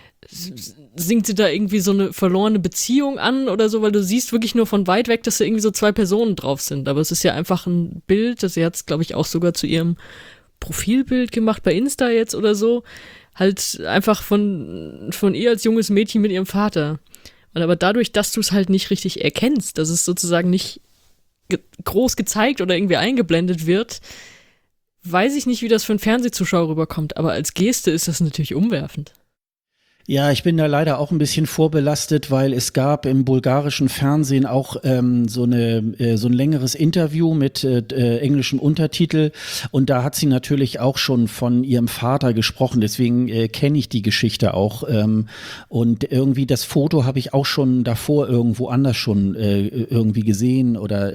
singt sie da irgendwie so eine verlorene Beziehung an oder so, weil du siehst wirklich nur von weit weg, dass da irgendwie so 2 Personen drauf sind. Aber es ist ja einfach ein Bild, das sie hat es, glaube ich, auch sogar zu ihrem Profilbild gemacht bei Insta jetzt oder so. Halt einfach von ihr als junges Mädchen mit ihrem Vater. Und aber dadurch, dass du es halt nicht richtig erkennst, dass es sozusagen nicht groß gezeigt oder irgendwie eingeblendet wird, weiß ich nicht, wie das für einen Fernsehzuschauer rüberkommt. Aber als Geste ist das natürlich umwerfend. Ja, ich bin da leider auch ein bisschen vorbelastet, weil es gab im bulgarischen Fernsehen auch so ein längeres Interview mit englischem Untertitel und da hat sie natürlich auch schon von ihrem Vater gesprochen, deswegen kenne ich die Geschichte auch und irgendwie das Foto habe ich auch schon davor irgendwo anders schon irgendwie gesehen oder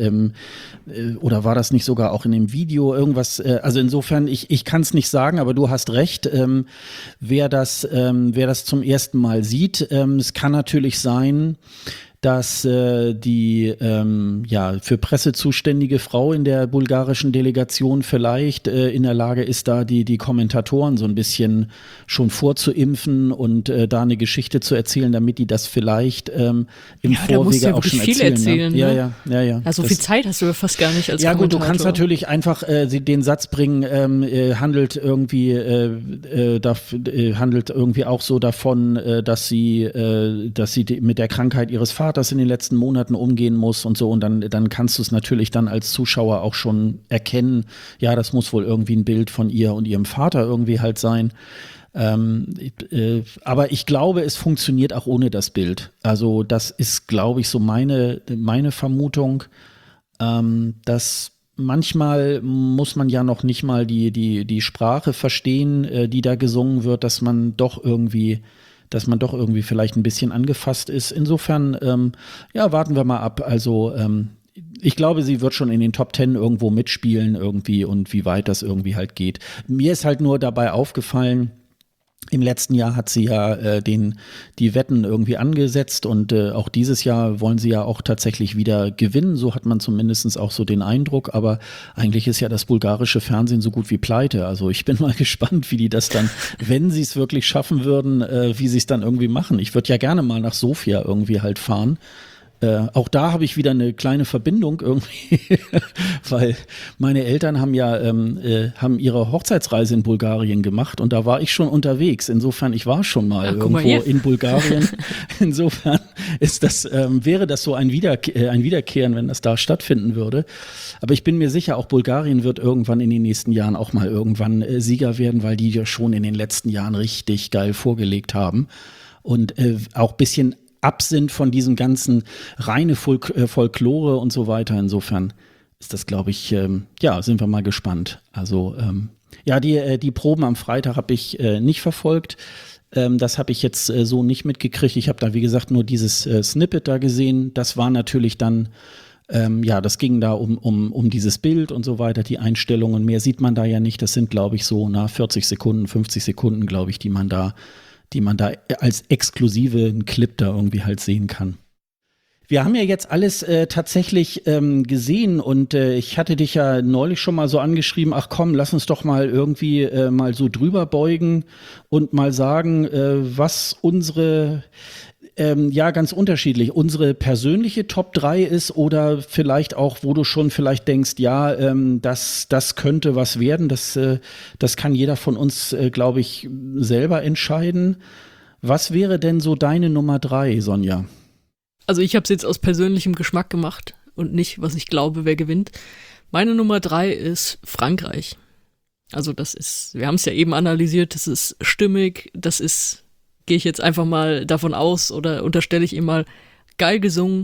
war das nicht sogar auch in dem Video irgendwas, also insofern, ich kann es nicht sagen, aber du hast recht, wer das zum ersten Mal sieht. Es kann natürlich sein, dass die für Presse zuständige Frau in der bulgarischen Delegation vielleicht in der Lage ist, da die Kommentatoren so ein bisschen schon vorzuimpfen und da eine Geschichte zu erzählen, damit die das vielleicht im Vorwege ja auch schon erzählen. Ne? Ja. Also viel Zeit hast du ja fast gar nicht als Ja Kommentator. gut, du kannst natürlich einfach den Satz bringen, handelt irgendwie auch so davon, dass sie mit der Krankheit ihres Vaters in den letzten Monaten umgehen muss und so und dann kannst du es natürlich dann als Zuschauer auch schon erkennen, ja, das muss wohl irgendwie ein Bild von ihr und ihrem Vater irgendwie halt sein. Aber ich glaube, es funktioniert auch ohne das Bild. Also das ist, glaube ich, so meine Vermutung, dass manchmal muss man ja noch nicht mal die Sprache verstehen, die da gesungen wird, dass man doch irgendwie vielleicht ein bisschen angefasst ist. Insofern, warten wir mal ab. Also, ich glaube, sie wird schon in den Top 10 irgendwo mitspielen irgendwie und wie weit das irgendwie halt geht. Mir ist halt nur dabei aufgefallen, im letzten Jahr hat sie ja die Wetten irgendwie angesetzt und auch dieses Jahr wollen sie ja auch tatsächlich wieder gewinnen. So hat man zumindest auch so den Eindruck. Aber eigentlich ist ja das bulgarische Fernsehen so gut wie pleite. Also ich bin mal gespannt, wie die das dann, wenn sie es wirklich schaffen würden, wie sie es dann irgendwie machen. Ich würde ja gerne mal nach Sofia irgendwie halt fahren. Auch da habe ich wieder eine kleine Verbindung irgendwie, weil meine Eltern haben haben ihre Hochzeitsreise in Bulgarien gemacht und da war ich schon unterwegs. Insofern, ich war schon mal irgendwo in Bulgarien. Insofern wäre das so ein Wiederkehren, wenn das da stattfinden würde. Aber ich bin mir sicher, auch Bulgarien wird irgendwann in den nächsten Jahren auch mal irgendwann Sieger werden, weil die ja schon in den letzten Jahren richtig geil vorgelegt haben und auch ein bisschen ab sind von diesem ganzen reine Folklore und so weiter. Insofern ist das, glaube ich, sind wir mal gespannt. Also, die Proben am Freitag habe ich nicht verfolgt. Das habe ich jetzt so nicht mitgekriegt. Ich habe da, wie gesagt, nur dieses Snippet da gesehen. Das war natürlich dann, das ging da um dieses Bild und so weiter, die Einstellungen. Mehr sieht man da ja nicht. Das sind, glaube ich, so 40 Sekunden, 50 Sekunden, glaube ich, die man da als exklusiven Clip da irgendwie halt sehen kann. Wir haben ja jetzt alles tatsächlich gesehen und ich hatte dich ja neulich schon mal so angeschrieben, ach komm, lass uns doch mal irgendwie mal so drüber beugen und mal sagen, was unsere ganz unterschiedlich. Unsere persönliche Top 3 ist oder vielleicht auch, wo du schon vielleicht denkst, das könnte was werden. Das kann jeder von uns, glaube ich, selber entscheiden. Was wäre denn so deine Nummer 3, Sonja? Also ich habe es jetzt aus persönlichem Geschmack gemacht und nicht, was ich glaube, wer gewinnt. Meine Nummer 3 ist Frankreich. Also wir haben es ja eben analysiert, das ist stimmig, gehe ich jetzt einfach mal davon aus oder unterstelle ich ihm mal, geil gesungen.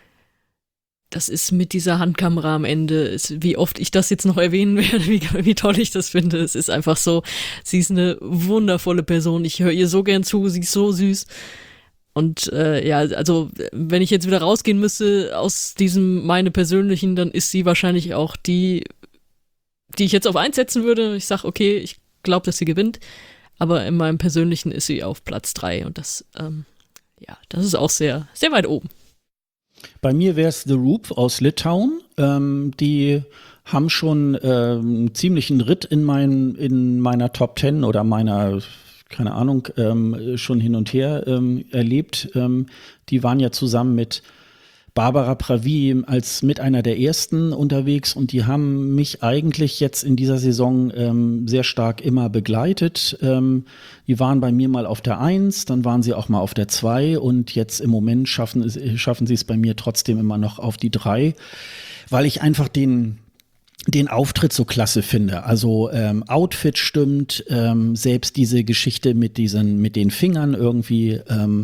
Das ist mit dieser Handkamera am Ende, wie oft ich das jetzt noch erwähnen werde, wie toll ich das finde. Es ist einfach so, sie ist eine wundervolle Person. Ich höre ihr so gern zu, sie ist so süß. Und also wenn ich jetzt wieder rausgehen müsste aus diesem meine persönlichen, dann ist sie wahrscheinlich auch die ich jetzt auf 1 setzen würde. Ich sage, okay, ich glaube, dass sie gewinnt. Aber in meinem persönlichen ist sie auf Platz 3 und das ist auch sehr, sehr weit oben. Bei mir wäre es The Roop aus Litauen. Die haben schon einen ziemlichen Ritt in meiner Top 10 oder meiner, keine Ahnung, schon hin und her erlebt. Die waren ja zusammen mit Barbara Pravi als mit einer der ersten unterwegs und die haben mich eigentlich jetzt in dieser Saison sehr stark immer begleitet. Die waren bei mir mal auf der 1, dann waren sie auch mal auf der 2 und jetzt im Moment schaffen sie es bei mir trotzdem immer noch auf die 3, weil ich einfach den Auftritt so klasse finde. Also Outfit stimmt, selbst diese Geschichte mit den Fingern irgendwie,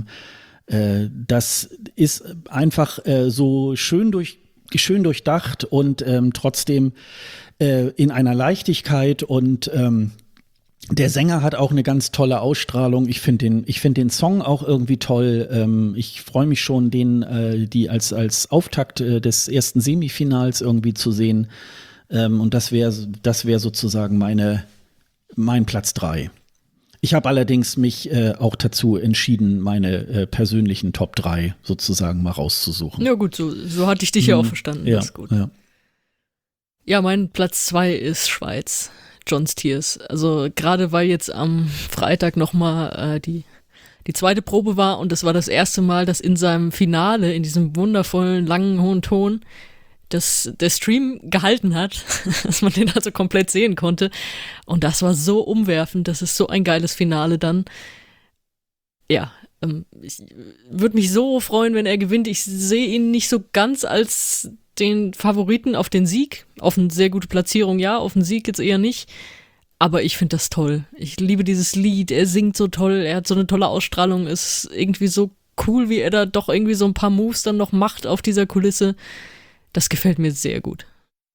das ist einfach so schön durchdacht und trotzdem in einer Leichtigkeit und der Sänger hat auch eine ganz tolle Ausstrahlung. Ich finde den Song auch irgendwie toll. Ich freue mich schon, die als Auftakt des ersten Semifinals irgendwie zu sehen. Und das wäre sozusagen mein Platz 3. Ich habe allerdings mich auch dazu entschieden, meine persönlichen Top 3 sozusagen mal rauszusuchen. Ja gut, so hatte ich dich ja auch verstanden. Ja, das ist gut. Ja, mein Platz 2 ist Schweiz, John Stiers. Also gerade weil jetzt am Freitag nochmal die zweite Probe war und das war das erste Mal, dass in seinem Finale, in diesem wundervollen, langen, hohen Ton, dass der Stream gehalten hat, dass man den also komplett sehen konnte. Und das war so umwerfend, das ist so ein geiles Finale dann. Ja, ich würde mich so freuen, wenn er gewinnt. Ich sehe ihn nicht so ganz als den Favoriten auf den Sieg. Auf eine sehr gute Platzierung, ja, auf den Sieg jetzt eher nicht. Aber ich finde das toll. Ich liebe dieses Lied, er singt so toll, er hat so eine tolle Ausstrahlung, ist irgendwie so cool, wie er da doch irgendwie so ein paar Moves dann noch macht auf dieser Kulisse. Das gefällt mir sehr gut.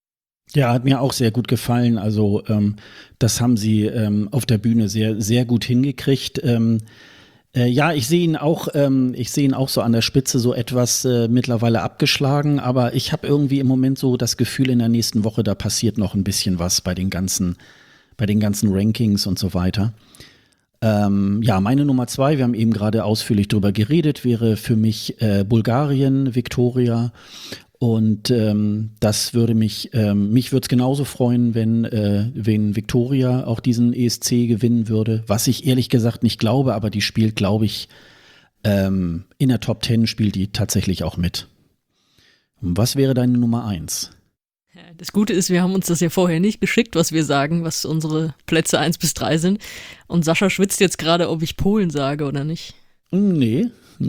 Ja, hat mir auch sehr gut gefallen. Also das haben sie auf der Bühne sehr, sehr gut hingekriegt. Ja, ich sehe ihn auch so an der Spitze so etwas mittlerweile abgeschlagen, aber ich habe irgendwie im Moment so das Gefühl, in der nächsten Woche, da passiert noch ein bisschen was bei den ganzen Rankings und so weiter. Ja, meine Nummer 2, wir haben eben gerade ausführlich drüber geredet, wäre für mich Bulgarien, Victoria. Und das würde mich würde es genauso freuen, wenn Victoria auch diesen ESC gewinnen würde, was ich ehrlich gesagt nicht glaube, aber die spielt, glaube ich, in der Top 10 spielt die tatsächlich auch mit. Und was wäre deine Nummer 1? Das Gute ist, wir haben uns das ja vorher nicht geschickt, was wir sagen, was unsere Plätze 1 bis 3 sind. Und Sascha schwitzt jetzt gerade, ob ich Polen sage oder nicht. Nee.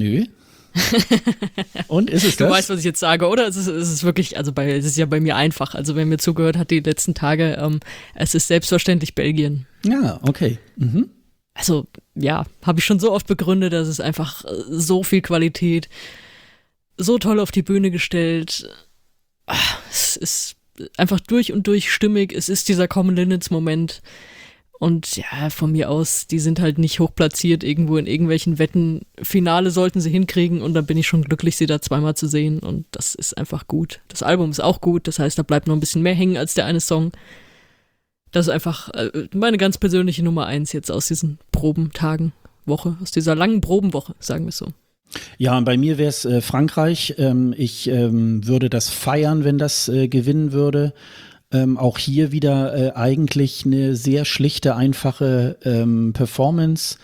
Und ist es das? Du weißt, was ich jetzt sage, oder? Es ist wirklich, also es ist ja bei mir einfach. Also wer mir zugehört hat die letzten Tage, es ist selbstverständlich Belgien. Ja, okay. Mhm. Also ja, habe ich schon so oft begründet, dass es einfach so viel Qualität, so toll auf die Bühne gestellt. Es ist einfach durch und durch stimmig. Es ist dieser Common Linnets-Moment. Und ja, von mir aus, die sind halt nicht hochplatziert irgendwo in irgendwelchen Wetten. Finale sollten sie hinkriegen und dann bin ich schon glücklich, sie da zweimal zu sehen. Und das ist einfach gut. Das Album ist auch gut, das heißt, da bleibt noch ein bisschen mehr hängen als der eine Song. Das ist einfach meine ganz persönliche Nummer 1 jetzt aus diesen Probentagen, Woche, aus dieser langen Probenwoche, sagen wir es so. Ja, und bei mir wäre es Frankreich. Ich würde das feiern, wenn das gewinnen würde. Auch hier wieder eigentlich eine sehr schlichte, einfache Performance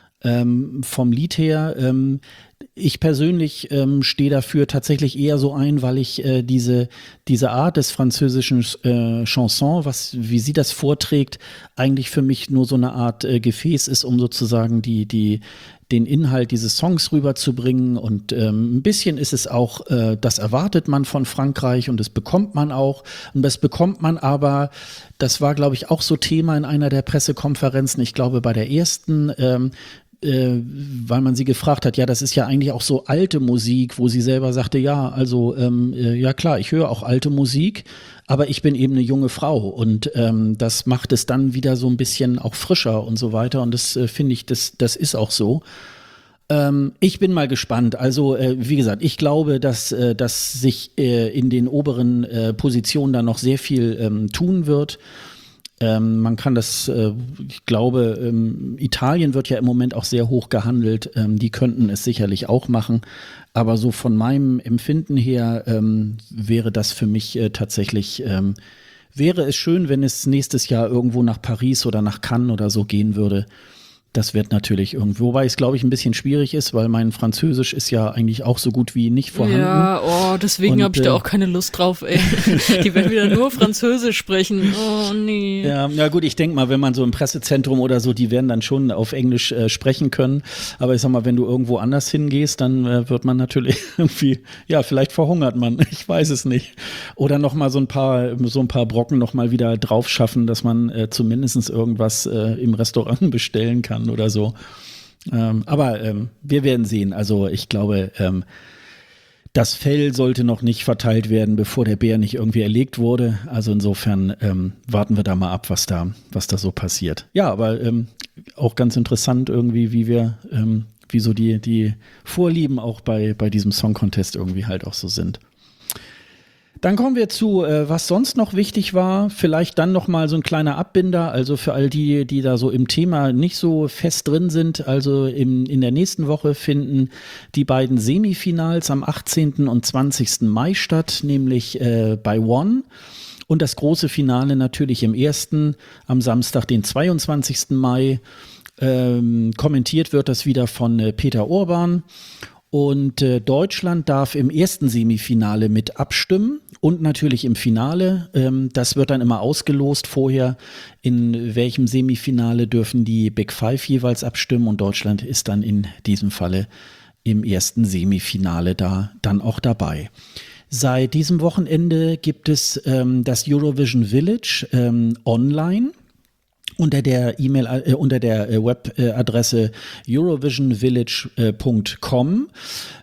vom Lied her. Ich persönlich stehe dafür tatsächlich eher so ein, weil ich diese Art des französischen Chanson, wie sie das vorträgt, eigentlich für mich nur so eine Art Gefäß ist, um sozusagen den Inhalt dieses Songs rüberzubringen. Und ein bisschen ist es auch, das erwartet man von Frankreich und das bekommt man auch. Und das bekommt man aber, das war, glaube ich, auch so Thema in einer der Pressekonferenzen, ich glaube bei der ersten, weil man sie gefragt hat, ja, das ist ja eigentlich auch so alte Musik, wo sie selber sagte, ja, also ja klar, ich höre auch alte Musik, aber ich bin eben eine junge Frau und das macht es dann wieder so ein bisschen auch frischer und so weiter und das finde ich, das ist auch so. Ich bin mal gespannt. Also wie gesagt, ich glaube, dass sich in den oberen Positionen da noch sehr viel tun wird. Man kann das, ich glaube, Italien wird ja im Moment auch sehr hoch gehandelt. Die könnten es sicherlich auch machen. Aber so von meinem Empfinden her wäre das für mich tatsächlich, wäre es schön, wenn es nächstes Jahr irgendwo nach Paris oder nach Cannes oder so gehen würde. Das wird natürlich irgendwo, wobei es, glaube ich, ein bisschen schwierig ist, weil mein Französisch ist ja eigentlich auch so gut wie nicht vorhanden. Ja, deswegen habe ich da auch keine Lust drauf, ey. Die werden wieder nur Französisch sprechen. Oh, nee. Ja gut, ich denke mal, wenn man so im Pressezentrum oder so, die werden dann schon auf Englisch sprechen können. Aber ich sag mal, wenn du irgendwo anders hingehst, dann wird man natürlich irgendwie, ja, vielleicht verhungert man, ich weiß es nicht. Oder noch mal so ein paar Brocken noch mal wieder drauf schaffen, dass man zumindest irgendwas im Restaurant bestellen kann oder so. Aber wir werden sehen. Also ich glaube, das Fell sollte noch nicht verteilt werden, bevor der Bär nicht irgendwie erlegt wurde. Also insofern warten wir da mal ab, was da so passiert. Ja, aber auch ganz interessant irgendwie, wie so die Vorlieben auch bei diesem Song Contest irgendwie halt auch so sind. Dann kommen wir zu, was sonst noch wichtig war. Vielleicht dann noch mal so ein kleiner Abbinder. Also für all die da so im Thema nicht so fest drin sind. Also in der nächsten Woche finden die beiden Semifinals am 18. und 20. Mai statt, nämlich bei One. Und das große Finale natürlich im ersten, am Samstag, den 22. Mai. Kommentiert wird das wieder von Peter Urban. Und Deutschland darf im ersten Semifinale mit abstimmen und natürlich im Finale. Das wird dann immer ausgelost vorher, in welchem Semifinale dürfen die Big Five jeweils abstimmen. Und Deutschland ist dann in diesem Falle im ersten Semifinale da dann auch dabei. Seit diesem Wochenende gibt es das Eurovision Village online. Unter der Webadresse eurovisionvillage.com.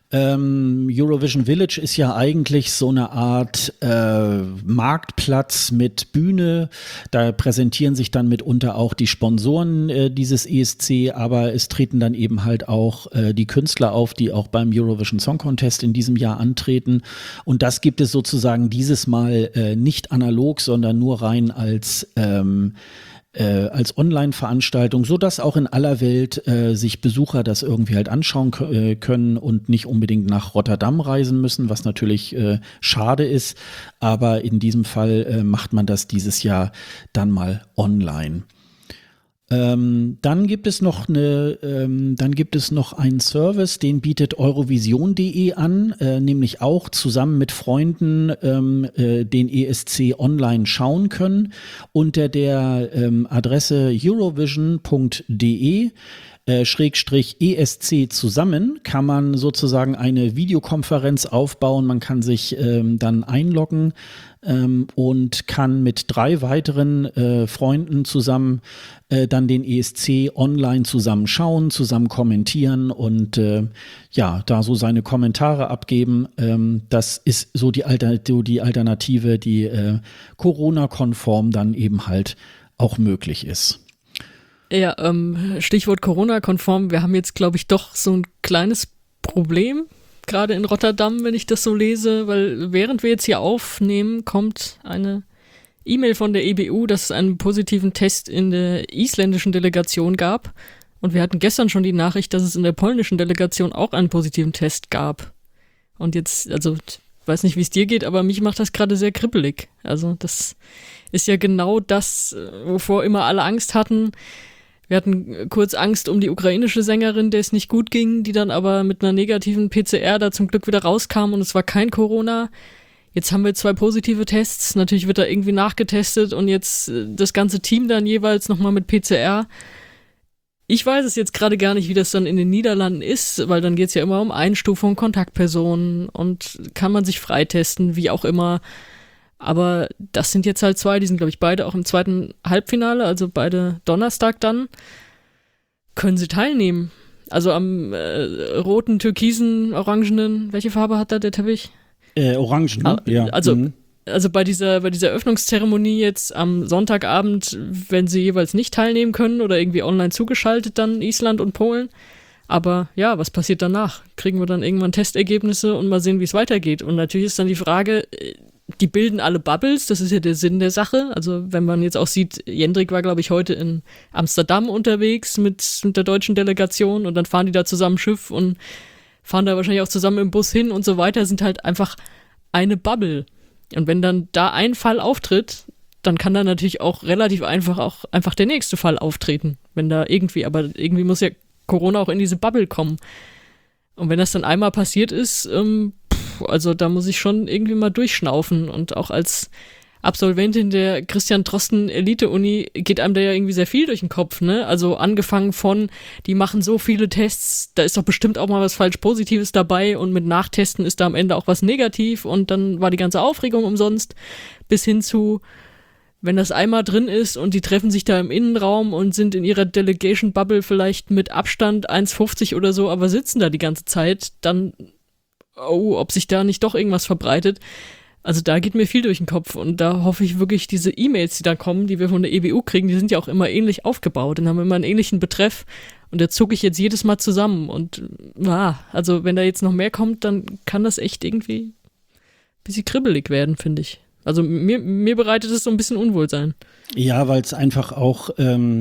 Eurovision Village ist ja eigentlich so eine Art Marktplatz mit Bühne. Da präsentieren sich dann mitunter auch die Sponsoren dieses ESC, aber es treten dann eben halt auch die Künstler auf, die auch beim Eurovision Song Contest in diesem Jahr antreten. Und das gibt es sozusagen dieses Mal nicht analog, sondern nur rein als Online-Veranstaltung, sodass auch in aller Welt sich Besucher das irgendwie halt anschauen können und nicht unbedingt nach Rotterdam reisen müssen, was natürlich schade ist. Aber in diesem Fall macht man das dieses Jahr dann mal online. Dann gibt es noch einen Service, den bietet Eurovision.de an, nämlich auch zusammen mit Freunden den ESC online schauen können. Unter der Adresse eurovision.de /ESC zusammen kann man sozusagen eine Videokonferenz aufbauen. Man kann sich dann einloggen und kann mit 3 weiteren Freunden zusammen dann den ESC online zusammen schauen, zusammen kommentieren und da so seine Kommentare abgeben. Das ist so die Alternative, die Corona-konform dann eben halt auch möglich ist. Ja, Stichwort Corona-konform. Wir haben jetzt, glaube ich, doch so ein kleines Problem, gerade in Rotterdam, wenn ich das so lese, weil während wir jetzt hier aufnehmen, kommt eine E-Mail von der EBU, dass es einen positiven Test in der isländischen Delegation gab. Und wir hatten gestern schon die Nachricht, dass es in der polnischen Delegation auch einen positiven Test gab. Und jetzt, also, ich weiß nicht, wie es dir geht, aber mich macht das gerade sehr kribbelig. Also, das ist ja genau das, wovor immer alle Angst hatten. Wir hatten kurz Angst um die ukrainische Sängerin, der es nicht gut ging, die dann aber mit einer negativen PCR da zum Glück wieder rauskam und es war kein Corona. Jetzt haben wir 2 positive Tests, natürlich wird da irgendwie nachgetestet und jetzt das ganze Team dann jeweils nochmal mit PCR. Ich weiß es jetzt gerade gar nicht, wie das dann in den Niederlanden ist, weil dann geht es ja immer um Einstufung, Kontaktpersonen und kann man sich freitesten, wie auch immer. Aber das sind jetzt halt 2, die sind, glaube ich, beide auch im zweiten Halbfinale, also beide Donnerstag dann. Können sie teilnehmen? Also am roten, türkisen, orangenen, welche Farbe hat da der Teppich? Orangen, ne? Ja. Also bei dieser Öffnungszeremonie jetzt am Sonntagabend, wenn sie jeweils nicht teilnehmen können oder irgendwie online zugeschaltet, dann Island und Polen. Aber ja, was passiert danach? Kriegen wir dann irgendwann Testergebnisse und mal sehen, wie es weitergeht? Und natürlich ist dann die Frage, die bilden alle Bubbles, das ist ja der Sinn der Sache. Also wenn man jetzt auch sieht, Jendrik war, glaube ich, heute in Amsterdam unterwegs mit der deutschen Delegation und dann fahren die da zusammen Schiff und fahren da wahrscheinlich auch zusammen im Bus hin und so weiter, sind halt einfach eine Bubble. Und wenn dann da ein Fall auftritt, dann kann da natürlich auch relativ einfach der nächste Fall auftreten. Wenn da aber irgendwie muss ja Corona auch in diese Bubble kommen. Und wenn das dann einmal passiert ist, also da muss ich schon irgendwie mal durchschnaufen und auch als Absolventin der Christian Drosten Elite-Uni geht einem da ja irgendwie sehr viel durch den Kopf, ne? Also angefangen von, die machen so viele Tests, da ist doch bestimmt auch mal was falsch Positives dabei und mit Nachtesten ist da am Ende auch was negativ und dann war die ganze Aufregung umsonst, bis hin zu, wenn das einmal drin ist und die treffen sich da im Innenraum und sind in ihrer Delegation-Bubble vielleicht mit Abstand 1,50 oder so, aber sitzen da die ganze Zeit, dann ob sich da nicht doch irgendwas verbreitet. Also da geht mir viel durch den Kopf und da hoffe ich wirklich, diese E-Mails, die da kommen, die wir von der EBU kriegen, die sind ja auch immer ähnlich aufgebaut und haben immer einen ähnlichen Betreff und da zucke ich jetzt jedes Mal zusammen und also wenn da jetzt noch mehr kommt, dann kann das echt irgendwie ein bisschen kribbelig werden, finde ich. Also mir bereitet es so ein bisschen Unwohlsein. Ja, weil es einfach auch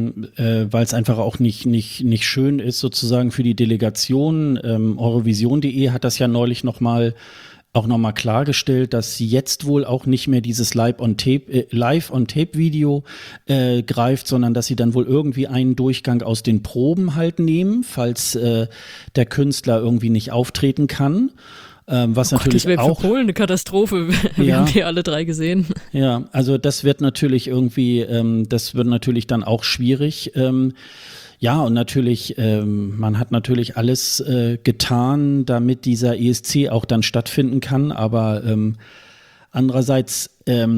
nicht schön ist sozusagen für die Delegation. Eurovision.de hat das ja neulich noch mal klargestellt, dass sie jetzt wohl auch nicht mehr dieses Live-on-Tape-Video greift, sondern dass sie dann wohl irgendwie einen Durchgang aus den Proben halt nehmen, falls der Künstler irgendwie nicht auftreten kann. Was natürlich das wäre auch für Polen eine Katastrophe. Wir haben die alle 3 gesehen. Ja, also das wird natürlich dann auch schwierig. Ja, und natürlich, man hat natürlich alles getan, damit dieser ESC auch dann stattfinden kann, aber Andererseits,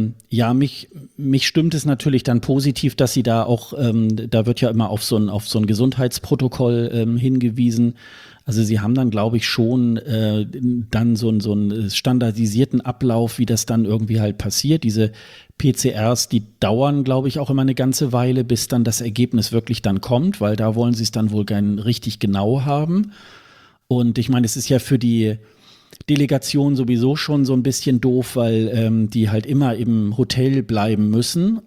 mich stimmt es natürlich dann positiv, dass sie da auch, da wird ja immer auf so ein Gesundheitsprotokoll hingewiesen. Also sie haben dann, glaube ich, schon dann so einen standardisierten Ablauf, wie das dann irgendwie halt passiert. Diese PCRs, die dauern, glaube ich, auch immer eine ganze Weile, bis dann das Ergebnis wirklich dann kommt, weil da wollen sie es dann wohl richtig genau haben. Und ich meine, es ist ja für die Delegation sowieso schon so ein bisschen doof, weil die halt immer im Hotel bleiben müssen.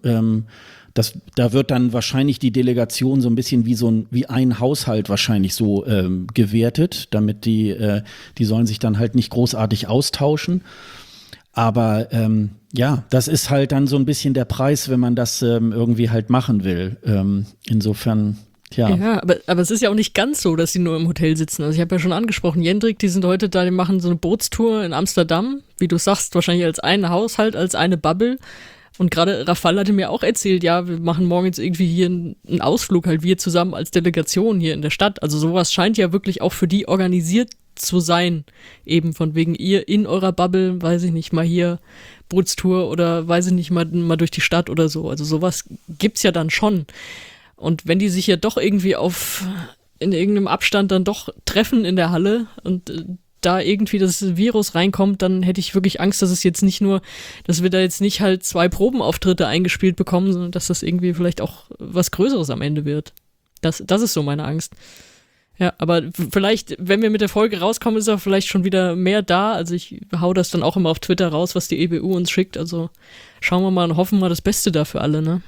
Da wird dann wahrscheinlich die Delegation so ein bisschen wie ein Haushalt wahrscheinlich so gewertet, damit die sollen sich dann halt nicht großartig austauschen. Aber das ist halt dann so ein bisschen der Preis, wenn man das irgendwie halt machen will. Insofern, ja. Ja, aber es ist ja auch nicht ganz so, dass sie nur im Hotel sitzen. Also ich habe ja schon angesprochen, Jendrik, die sind heute da, die machen so eine Bootstour in Amsterdam, wie du sagst, wahrscheinlich als ein Haushalt, als eine Bubble. Und gerade Rafal hatte mir auch erzählt, ja, wir machen morgen jetzt irgendwie hier einen Ausflug, halt wir zusammen als Delegation hier in der Stadt. Also sowas scheint ja wirklich auch für die organisiert zu sein. Eben von wegen ihr in eurer Bubble, weiß ich nicht, mal hier Bootstour oder weiß ich nicht, mal durch die Stadt oder so. Also sowas gibt's ja dann schon. Und wenn die sich ja doch irgendwie in irgendeinem Abstand dann doch treffen in der Halle und da irgendwie das Virus reinkommt, dann hätte ich wirklich Angst, dass wir da jetzt nicht halt 2 Probenauftritte eingespielt bekommen, sondern dass das irgendwie vielleicht auch was Größeres am Ende wird. Das ist so meine Angst. Ja, aber vielleicht, wenn wir mit der Folge rauskommen, ist auch vielleicht schon wieder mehr da. Also ich hau das dann auch immer auf Twitter raus, was die EBU uns schickt. Also schauen wir mal und hoffen mal das Beste da für alle, ne?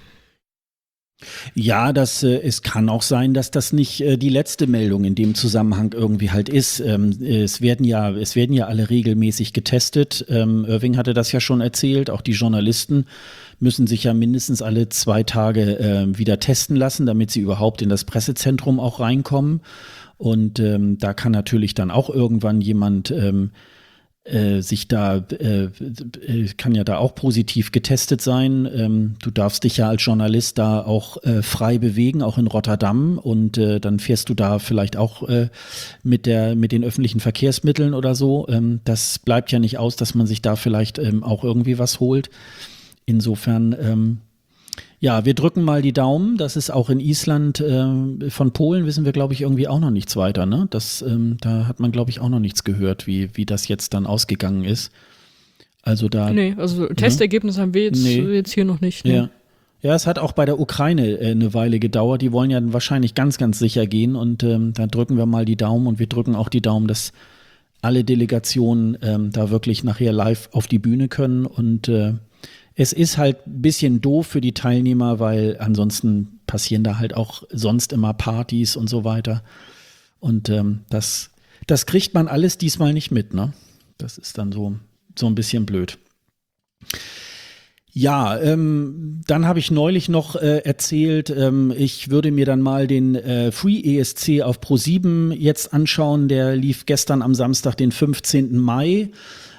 Ja, es kann auch sein, dass das nicht die letzte Meldung in dem Zusammenhang irgendwie halt ist. Es werden ja alle regelmäßig getestet. Irving hatte das ja schon erzählt. Auch die Journalisten müssen sich ja mindestens alle 2 Tage wieder testen lassen, damit sie überhaupt in das Pressezentrum auch reinkommen. Und da kann natürlich dann auch irgendwann jemand kann ja da auch positiv getestet sein. Du darfst dich ja als Journalist da auch frei bewegen, auch in Rotterdam, und dann fährst du da vielleicht auch mit den öffentlichen Verkehrsmitteln oder so. Das bleibt ja nicht aus, dass man sich da vielleicht auch irgendwie was holt. Insofern, wir drücken mal die Daumen. Das ist auch in Island, von Polen wissen wir, glaube ich, irgendwie auch noch nichts weiter, ne? Da hat man, glaube ich, auch noch nichts gehört, wie das jetzt dann ausgegangen ist. Also Testergebnisse haben wir jetzt hier noch nicht. Ne? Ja, es hat auch bei der Ukraine eine Weile gedauert. Die wollen ja wahrscheinlich ganz, ganz sicher gehen, und da drücken wir mal die Daumen, und wir drücken auch die Daumen, dass alle Delegationen da wirklich nachher live auf die Bühne können, und es ist halt ein bisschen doof für die Teilnehmer, weil ansonsten passieren da halt auch sonst immer Partys und so weiter. Und das kriegt man alles diesmal nicht mit, ne? Das ist dann so ein bisschen blöd. Ja, dann habe ich neulich noch erzählt, ich würde mir dann mal den Free ESC auf Pro7 jetzt anschauen. Der lief gestern am Samstag, den 15. Mai.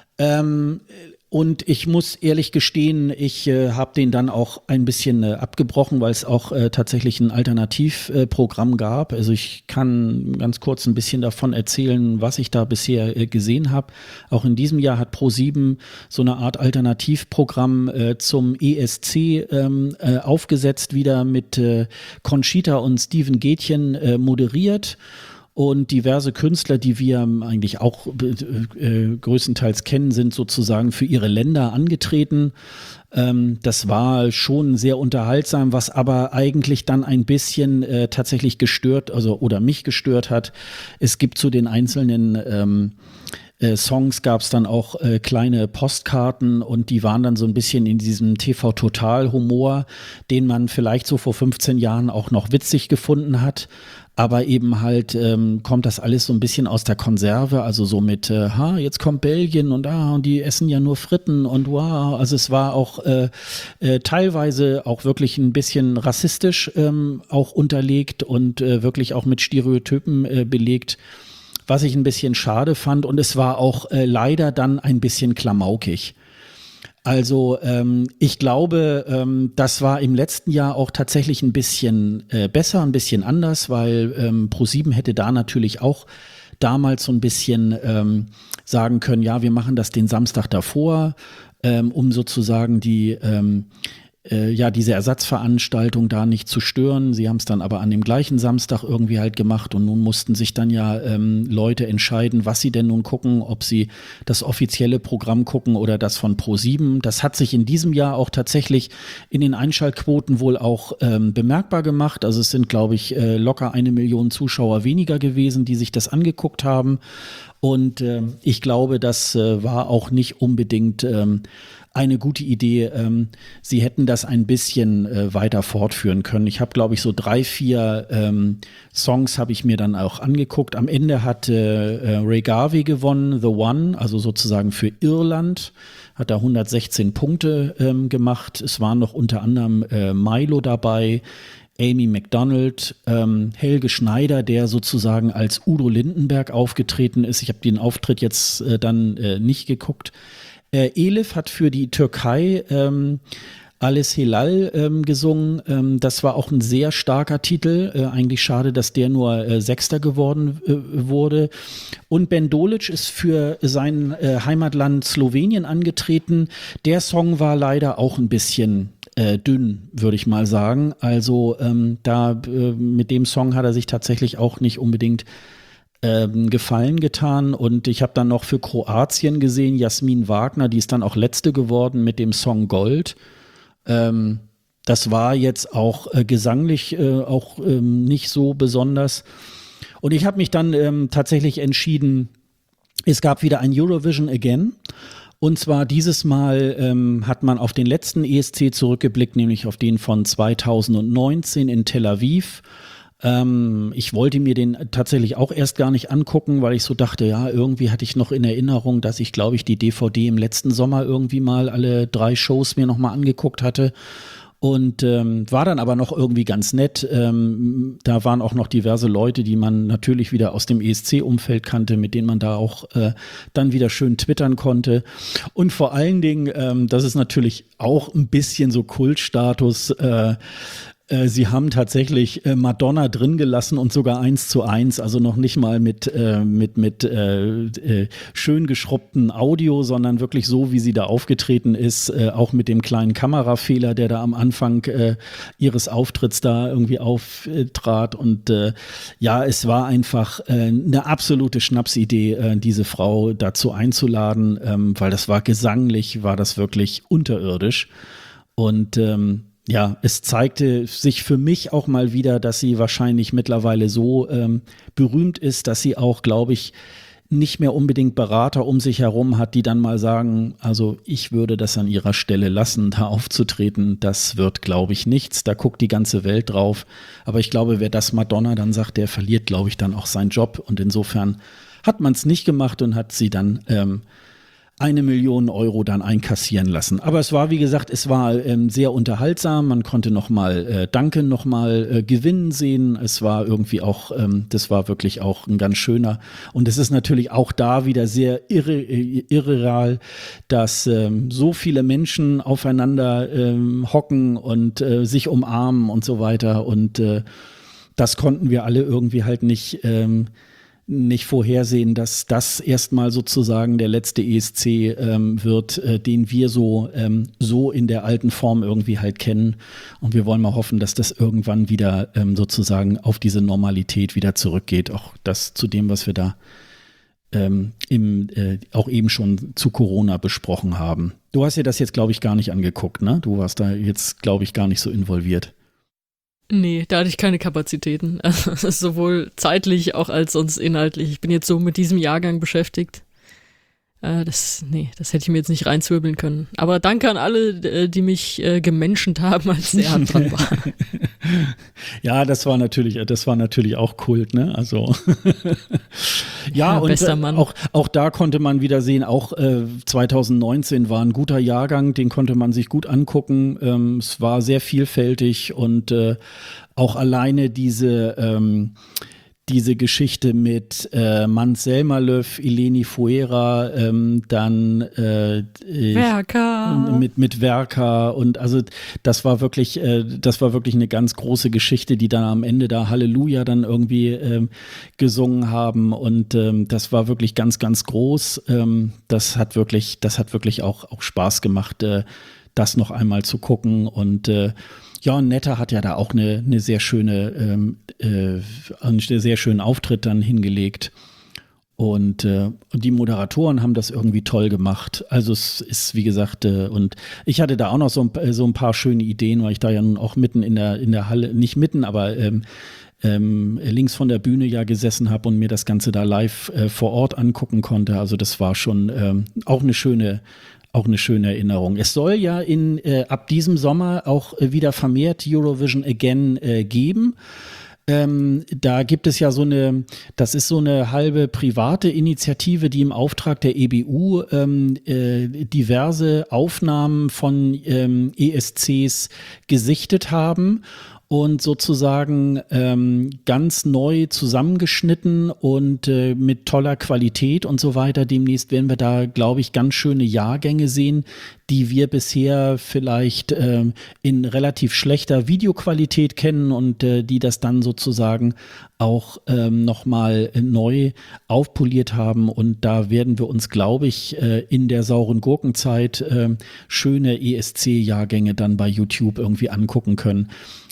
Und ich muss ehrlich gestehen, ich habe den dann auch ein bisschen abgebrochen, weil es auch tatsächlich ein Alternativprogramm gab. Also ich kann ganz kurz ein bisschen davon erzählen, was ich da bisher gesehen habe. Auch in diesem Jahr hat Pro7 so eine Art Alternativprogramm zum ESC aufgesetzt, wieder mit Conchita und Steven Gätjen moderiert. Und diverse Künstler, die wir eigentlich auch größtenteils kennen, sind sozusagen für ihre Länder angetreten. Das war schon sehr unterhaltsam, was aber eigentlich dann ein bisschen tatsächlich gestört, oder mich gestört hat. Es gibt zu den einzelnen Songs gab es dann auch kleine Postkarten, und die waren dann so ein bisschen in diesem TV-Total-Humor, den man vielleicht so vor 15 Jahren auch noch witzig gefunden hat. Aber eben halt kommt das alles so ein bisschen aus der Konserve, also so mit, jetzt kommt Belgien und die essen ja nur Fritten und wow. Also es war auch teilweise auch wirklich ein bisschen rassistisch auch unterlegt und wirklich auch mit Stereotypen belegt, was ich ein bisschen schade fand. Und es war auch leider dann ein bisschen klamaukig. Also ich glaube, das war im letzten Jahr auch tatsächlich ein bisschen besser, ein bisschen anders, weil Pro7 hätte da natürlich auch damals so ein bisschen sagen können, ja, wir machen das den Samstag davor. um sozusagen diese Ersatzveranstaltung da nicht zu stören. Sie haben es dann aber an dem gleichen Samstag irgendwie halt gemacht und nun mussten sich dann ja Leute entscheiden, was sie denn nun gucken, ob sie das offizielle Programm gucken oder das von Pro7. Das hat sich in diesem Jahr auch tatsächlich in den Einschaltquoten wohl auch bemerkbar gemacht. Also es sind, glaube ich, locker 1 Million Zuschauer weniger gewesen, die sich das angeguckt haben. Und ich glaube, das war auch nicht unbedingt eine gute Idee. Sie hätten das ein bisschen weiter fortführen können. Ich habe, glaube ich, so 3, 4 Songs habe ich mir dann auch angeguckt. Am Ende hat Ray Garvey gewonnen, The One, also sozusagen für Irland. Hat da 116 Punkte gemacht. Es waren noch unter anderem Milo dabei, Amy Macdonald, Helge Schneider, der sozusagen als Udo Lindenberg aufgetreten ist. Ich habe den Auftritt jetzt dann nicht geguckt. Elif hat für die Türkei Alles Helal gesungen. Das war auch ein sehr starker Titel. Eigentlich schade, dass der nur Sechster geworden wurde. Und Ben Dolic ist für sein Heimatland Slowenien angetreten. Der Song war leider auch ein bisschen dünn, würde ich mal sagen. Also mit dem Song hat er sich tatsächlich auch nicht unbedingt Gefallen getan. Und ich habe dann noch für Kroatien gesehen, Jasmin Wagner, die ist dann auch Letzte geworden mit dem Song Gold. Das war jetzt auch gesanglich auch nicht so besonders. Und ich habe mich dann tatsächlich entschieden, es gab wieder ein Eurovision Again. Und zwar dieses Mal hat man auf den letzten ESC zurückgeblickt, nämlich auf den von 2019 in Tel Aviv. Ich wollte mir den tatsächlich auch erst gar nicht angucken, weil ich so dachte, ja, irgendwie hatte ich noch in Erinnerung, dass ich, glaube ich, die DVD im letzten Sommer irgendwie mal alle 3 Shows mir nochmal angeguckt hatte. Und war dann aber noch irgendwie ganz nett. Da waren auch noch diverse Leute, die man natürlich wieder aus dem ESC-Umfeld kannte, mit denen man da auch dann wieder schön twittern konnte. Und vor allen Dingen, das ist natürlich auch ein bisschen so Kultstatus, sie haben tatsächlich Madonna drin gelassen und sogar 1:1, also noch nicht mal mit schön geschrubbtem Audio, sondern wirklich so, wie sie da aufgetreten ist, auch mit dem kleinen Kamerafehler, der da am Anfang ihres Auftritts da irgendwie auftrat. Und ja, es war einfach eine absolute Schnapsidee, diese Frau dazu einzuladen, weil das war gesanglich, war das wirklich unterirdisch. Und ja, es zeigte sich für mich auch mal wieder, dass sie wahrscheinlich mittlerweile so berühmt ist, dass sie auch, glaube ich, nicht mehr unbedingt Berater um sich herum hat, die dann mal sagen, also ich würde das an ihrer Stelle lassen, da aufzutreten. Das wird, glaube ich, nichts. Da guckt die ganze Welt drauf. Aber ich glaube, wer das Madonna dann sagt, der verliert, glaube ich, dann auch seinen Job. Und insofern hat man es nicht gemacht und hat sie dann 1 Million Euro dann einkassieren lassen. Aber es war, wie gesagt, es war sehr unterhaltsam. Man konnte nochmal Duncan nochmal gewinnen sehen. Es war irgendwie auch, das war wirklich auch ein ganz schöner. Und es ist natürlich auch da wieder sehr irreal, dass so viele Menschen aufeinander hocken und sich umarmen und so weiter. Und das konnten wir alle irgendwie halt nicht vorhersehen, dass das erstmal sozusagen der letzte ESC wird, den wir so in der alten Form irgendwie halt kennen. Und wir wollen mal hoffen, dass das irgendwann wieder sozusagen auf diese Normalität wieder zurückgeht. Auch das zu dem, was wir da auch eben schon zu Corona besprochen haben. Du hast dir das jetzt, glaube ich, gar nicht angeguckt, ne? Du warst da jetzt, glaube ich, gar nicht so involviert. Nee, da hatte ich keine Kapazitäten. Also sowohl zeitlich auch als sonst inhaltlich. Ich bin jetzt so mit diesem Jahrgang beschäftigt. Das hätte ich mir jetzt nicht reinzwirbeln können. Aber danke an alle, die mich gemenschent haben, als der Hand dran war. Ja, das war natürlich auch Kult, ne? Also ja, und bester Mann. Auch da konnte man wieder sehen, auch 2019 war ein guter Jahrgang, den konnte man sich gut angucken. Es war sehr vielfältig und auch alleine diese Geschichte mit Mans Selmerlöw, Eleni Fuera, dann Werka. mit Werka, und also das war wirklich eine ganz große Geschichte, die dann am Ende da Halleluja dann irgendwie gesungen haben, und das war wirklich ganz, ganz groß. Das hat wirklich auch Spaß gemacht, das noch einmal zu gucken, und und Netta hat ja da auch einen sehr schönen Auftritt dann hingelegt. Und die Moderatoren haben das irgendwie toll gemacht. Also es ist, wie gesagt, und ich hatte da auch noch so ein paar schöne Ideen, weil ich da ja nun auch mitten in der Halle, nicht mitten, aber links von der Bühne ja gesessen habe und mir das Ganze da live vor Ort angucken konnte. Also das war schon auch eine schöne Erinnerung. Es soll ja ab diesem Sommer auch wieder vermehrt Eurovision Again geben. Da gibt es ja das ist so eine halbe private Initiative, die im Auftrag der EBU diverse Aufnahmen von ESCs gesichtet haben und sozusagen ganz neu zusammengeschnitten und mit toller Qualität und so weiter. Demnächst werden wir da, glaube ich, ganz schöne Jahrgänge sehen, die wir bisher vielleicht in relativ schlechter Videoqualität kennen, und die das dann sozusagen auch nochmal neu aufpoliert haben. Und da werden wir uns, glaube ich, in der sauren Gurkenzeit schöne ESC-Jahrgänge dann bei YouTube irgendwie angucken können.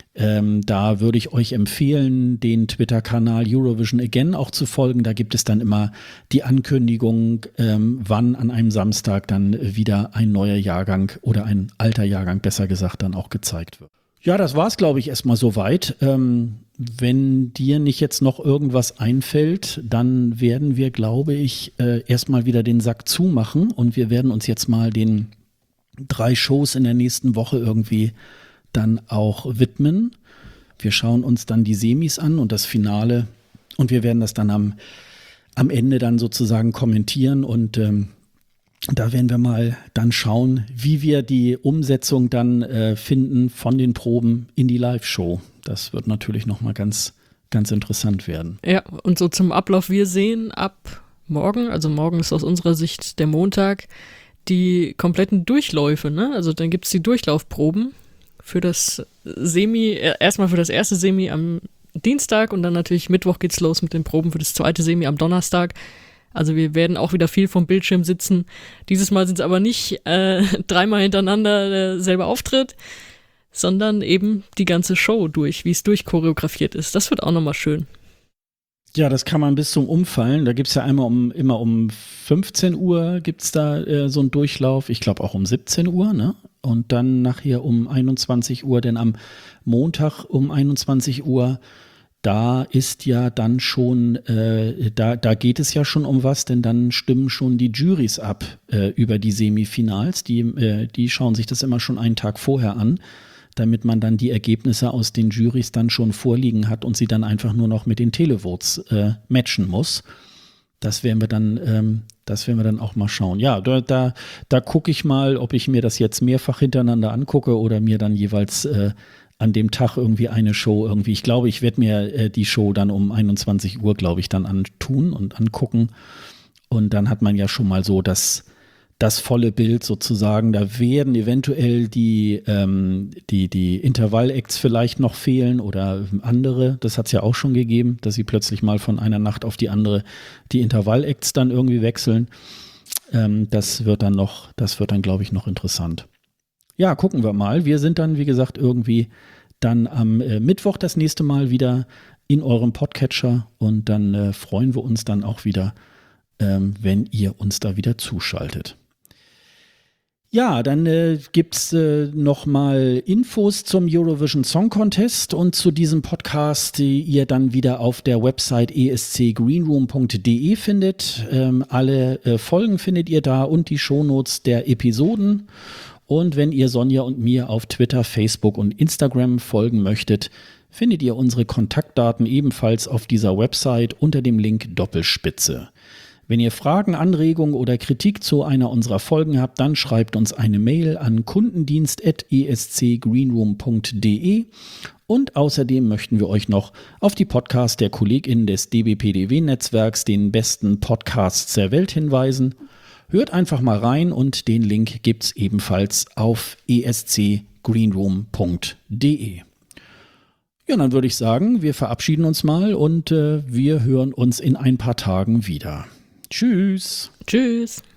Da würde ich euch empfehlen, den Twitter-Kanal Eurovision Again auch zu folgen. Da gibt es dann immer die Ankündigung, wann an einem Samstag dann wieder ein neuer Jahrgang oder ein alter Jahrgang, besser gesagt, dann auch gezeigt wird. Ja, das war's, glaube ich, erstmal soweit. Wenn dir nicht jetzt noch irgendwas einfällt, dann werden wir, glaube ich, erstmal wieder den Sack zumachen, und wir werden uns jetzt mal den 3 Shows in der nächsten Woche irgendwie dann auch widmen. Wir schauen uns dann die Semis an und das Finale, und wir werden das dann am Ende dann sozusagen kommentieren, und da werden wir mal dann schauen, wie wir die Umsetzung dann finden von den Proben in die Live-Show. Das wird natürlich nochmal ganz, ganz interessant werden. Ja, und so zum Ablauf: Wir sehen ab morgen, also morgen ist aus unserer Sicht der Montag, die kompletten Durchläufe, ne? Also dann gibt es die Durchlaufproben für das Semi, erstmal für das erste Semi am Dienstag, und dann natürlich Mittwoch geht's los mit den Proben für das zweite Semi am Donnerstag. Also wir werden auch wieder viel vom Bildschirm sitzen. Dieses Mal sind es aber nicht 3-mal hintereinander derselbe Auftritt, sondern eben die ganze Show durch, wie es durchchoreografiert ist. Das wird auch nochmal schön. Ja, das kann man bis zum Umfallen. Da gibt es ja immer um 15 Uhr gibt es da so einen Durchlauf. Ich glaube auch um 17 Uhr, ne? Und dann nachher um 21 Uhr, denn am Montag um 21 Uhr, da ist ja dann schon, da geht es ja schon um was, denn dann stimmen schon die Jurys ab über die Semifinals. Die schauen sich das immer schon einen Tag vorher an, damit man dann die Ergebnisse aus den Jurys dann schon vorliegen hat und sie dann einfach nur noch mit den Televotes matchen muss. Das werden wir dann auch mal schauen. Ja, da gucke ich mal, ob ich mir das jetzt mehrfach hintereinander angucke oder mir dann jeweils an dem Tag irgendwie eine Show irgendwie. Ich glaube, ich werde mir die Show dann um 21 Uhr, glaube ich, dann antun und angucken. Und dann hat man ja schon mal so das volle Bild sozusagen. Da werden eventuell die Intervall-Acts vielleicht noch fehlen oder andere. Das hat es ja auch schon gegeben, dass sie plötzlich mal von einer Nacht auf die andere die Intervall-Acts dann irgendwie wechseln. Das wird dann, glaube ich, noch interessant. Ja, gucken wir mal. Wir sind dann, wie gesagt, irgendwie dann am Mittwoch das nächste Mal wieder in eurem Podcatcher, und dann freuen wir uns dann auch wieder, wenn ihr uns da wieder zuschaltet. Ja, dann gibt's noch mal Infos zum Eurovision Song Contest und zu diesem Podcast, die ihr dann wieder auf der Website escgreenroom.de findet. Alle Folgen findet ihr da und die Shownotes der Episoden. Und wenn ihr Sonja und mir auf Twitter, Facebook und Instagram folgen möchtet, findet ihr unsere Kontaktdaten ebenfalls auf dieser Website unter dem Link Doppelspitze. Wenn ihr Fragen, Anregungen oder Kritik zu einer unserer Folgen habt, dann schreibt uns eine Mail an kundendienst@escgreenroom.de. Und außerdem möchten wir euch noch auf die Podcasts der KollegInnen des dbpdw-Netzwerks, den besten Podcasts der Welt, hinweisen. Hört einfach mal rein und den Link gibt's ebenfalls auf escgreenroom.de. Ja, dann würde ich sagen, wir verabschieden uns mal und wir hören uns in ein paar Tagen wieder. Tschüss. Tschüss.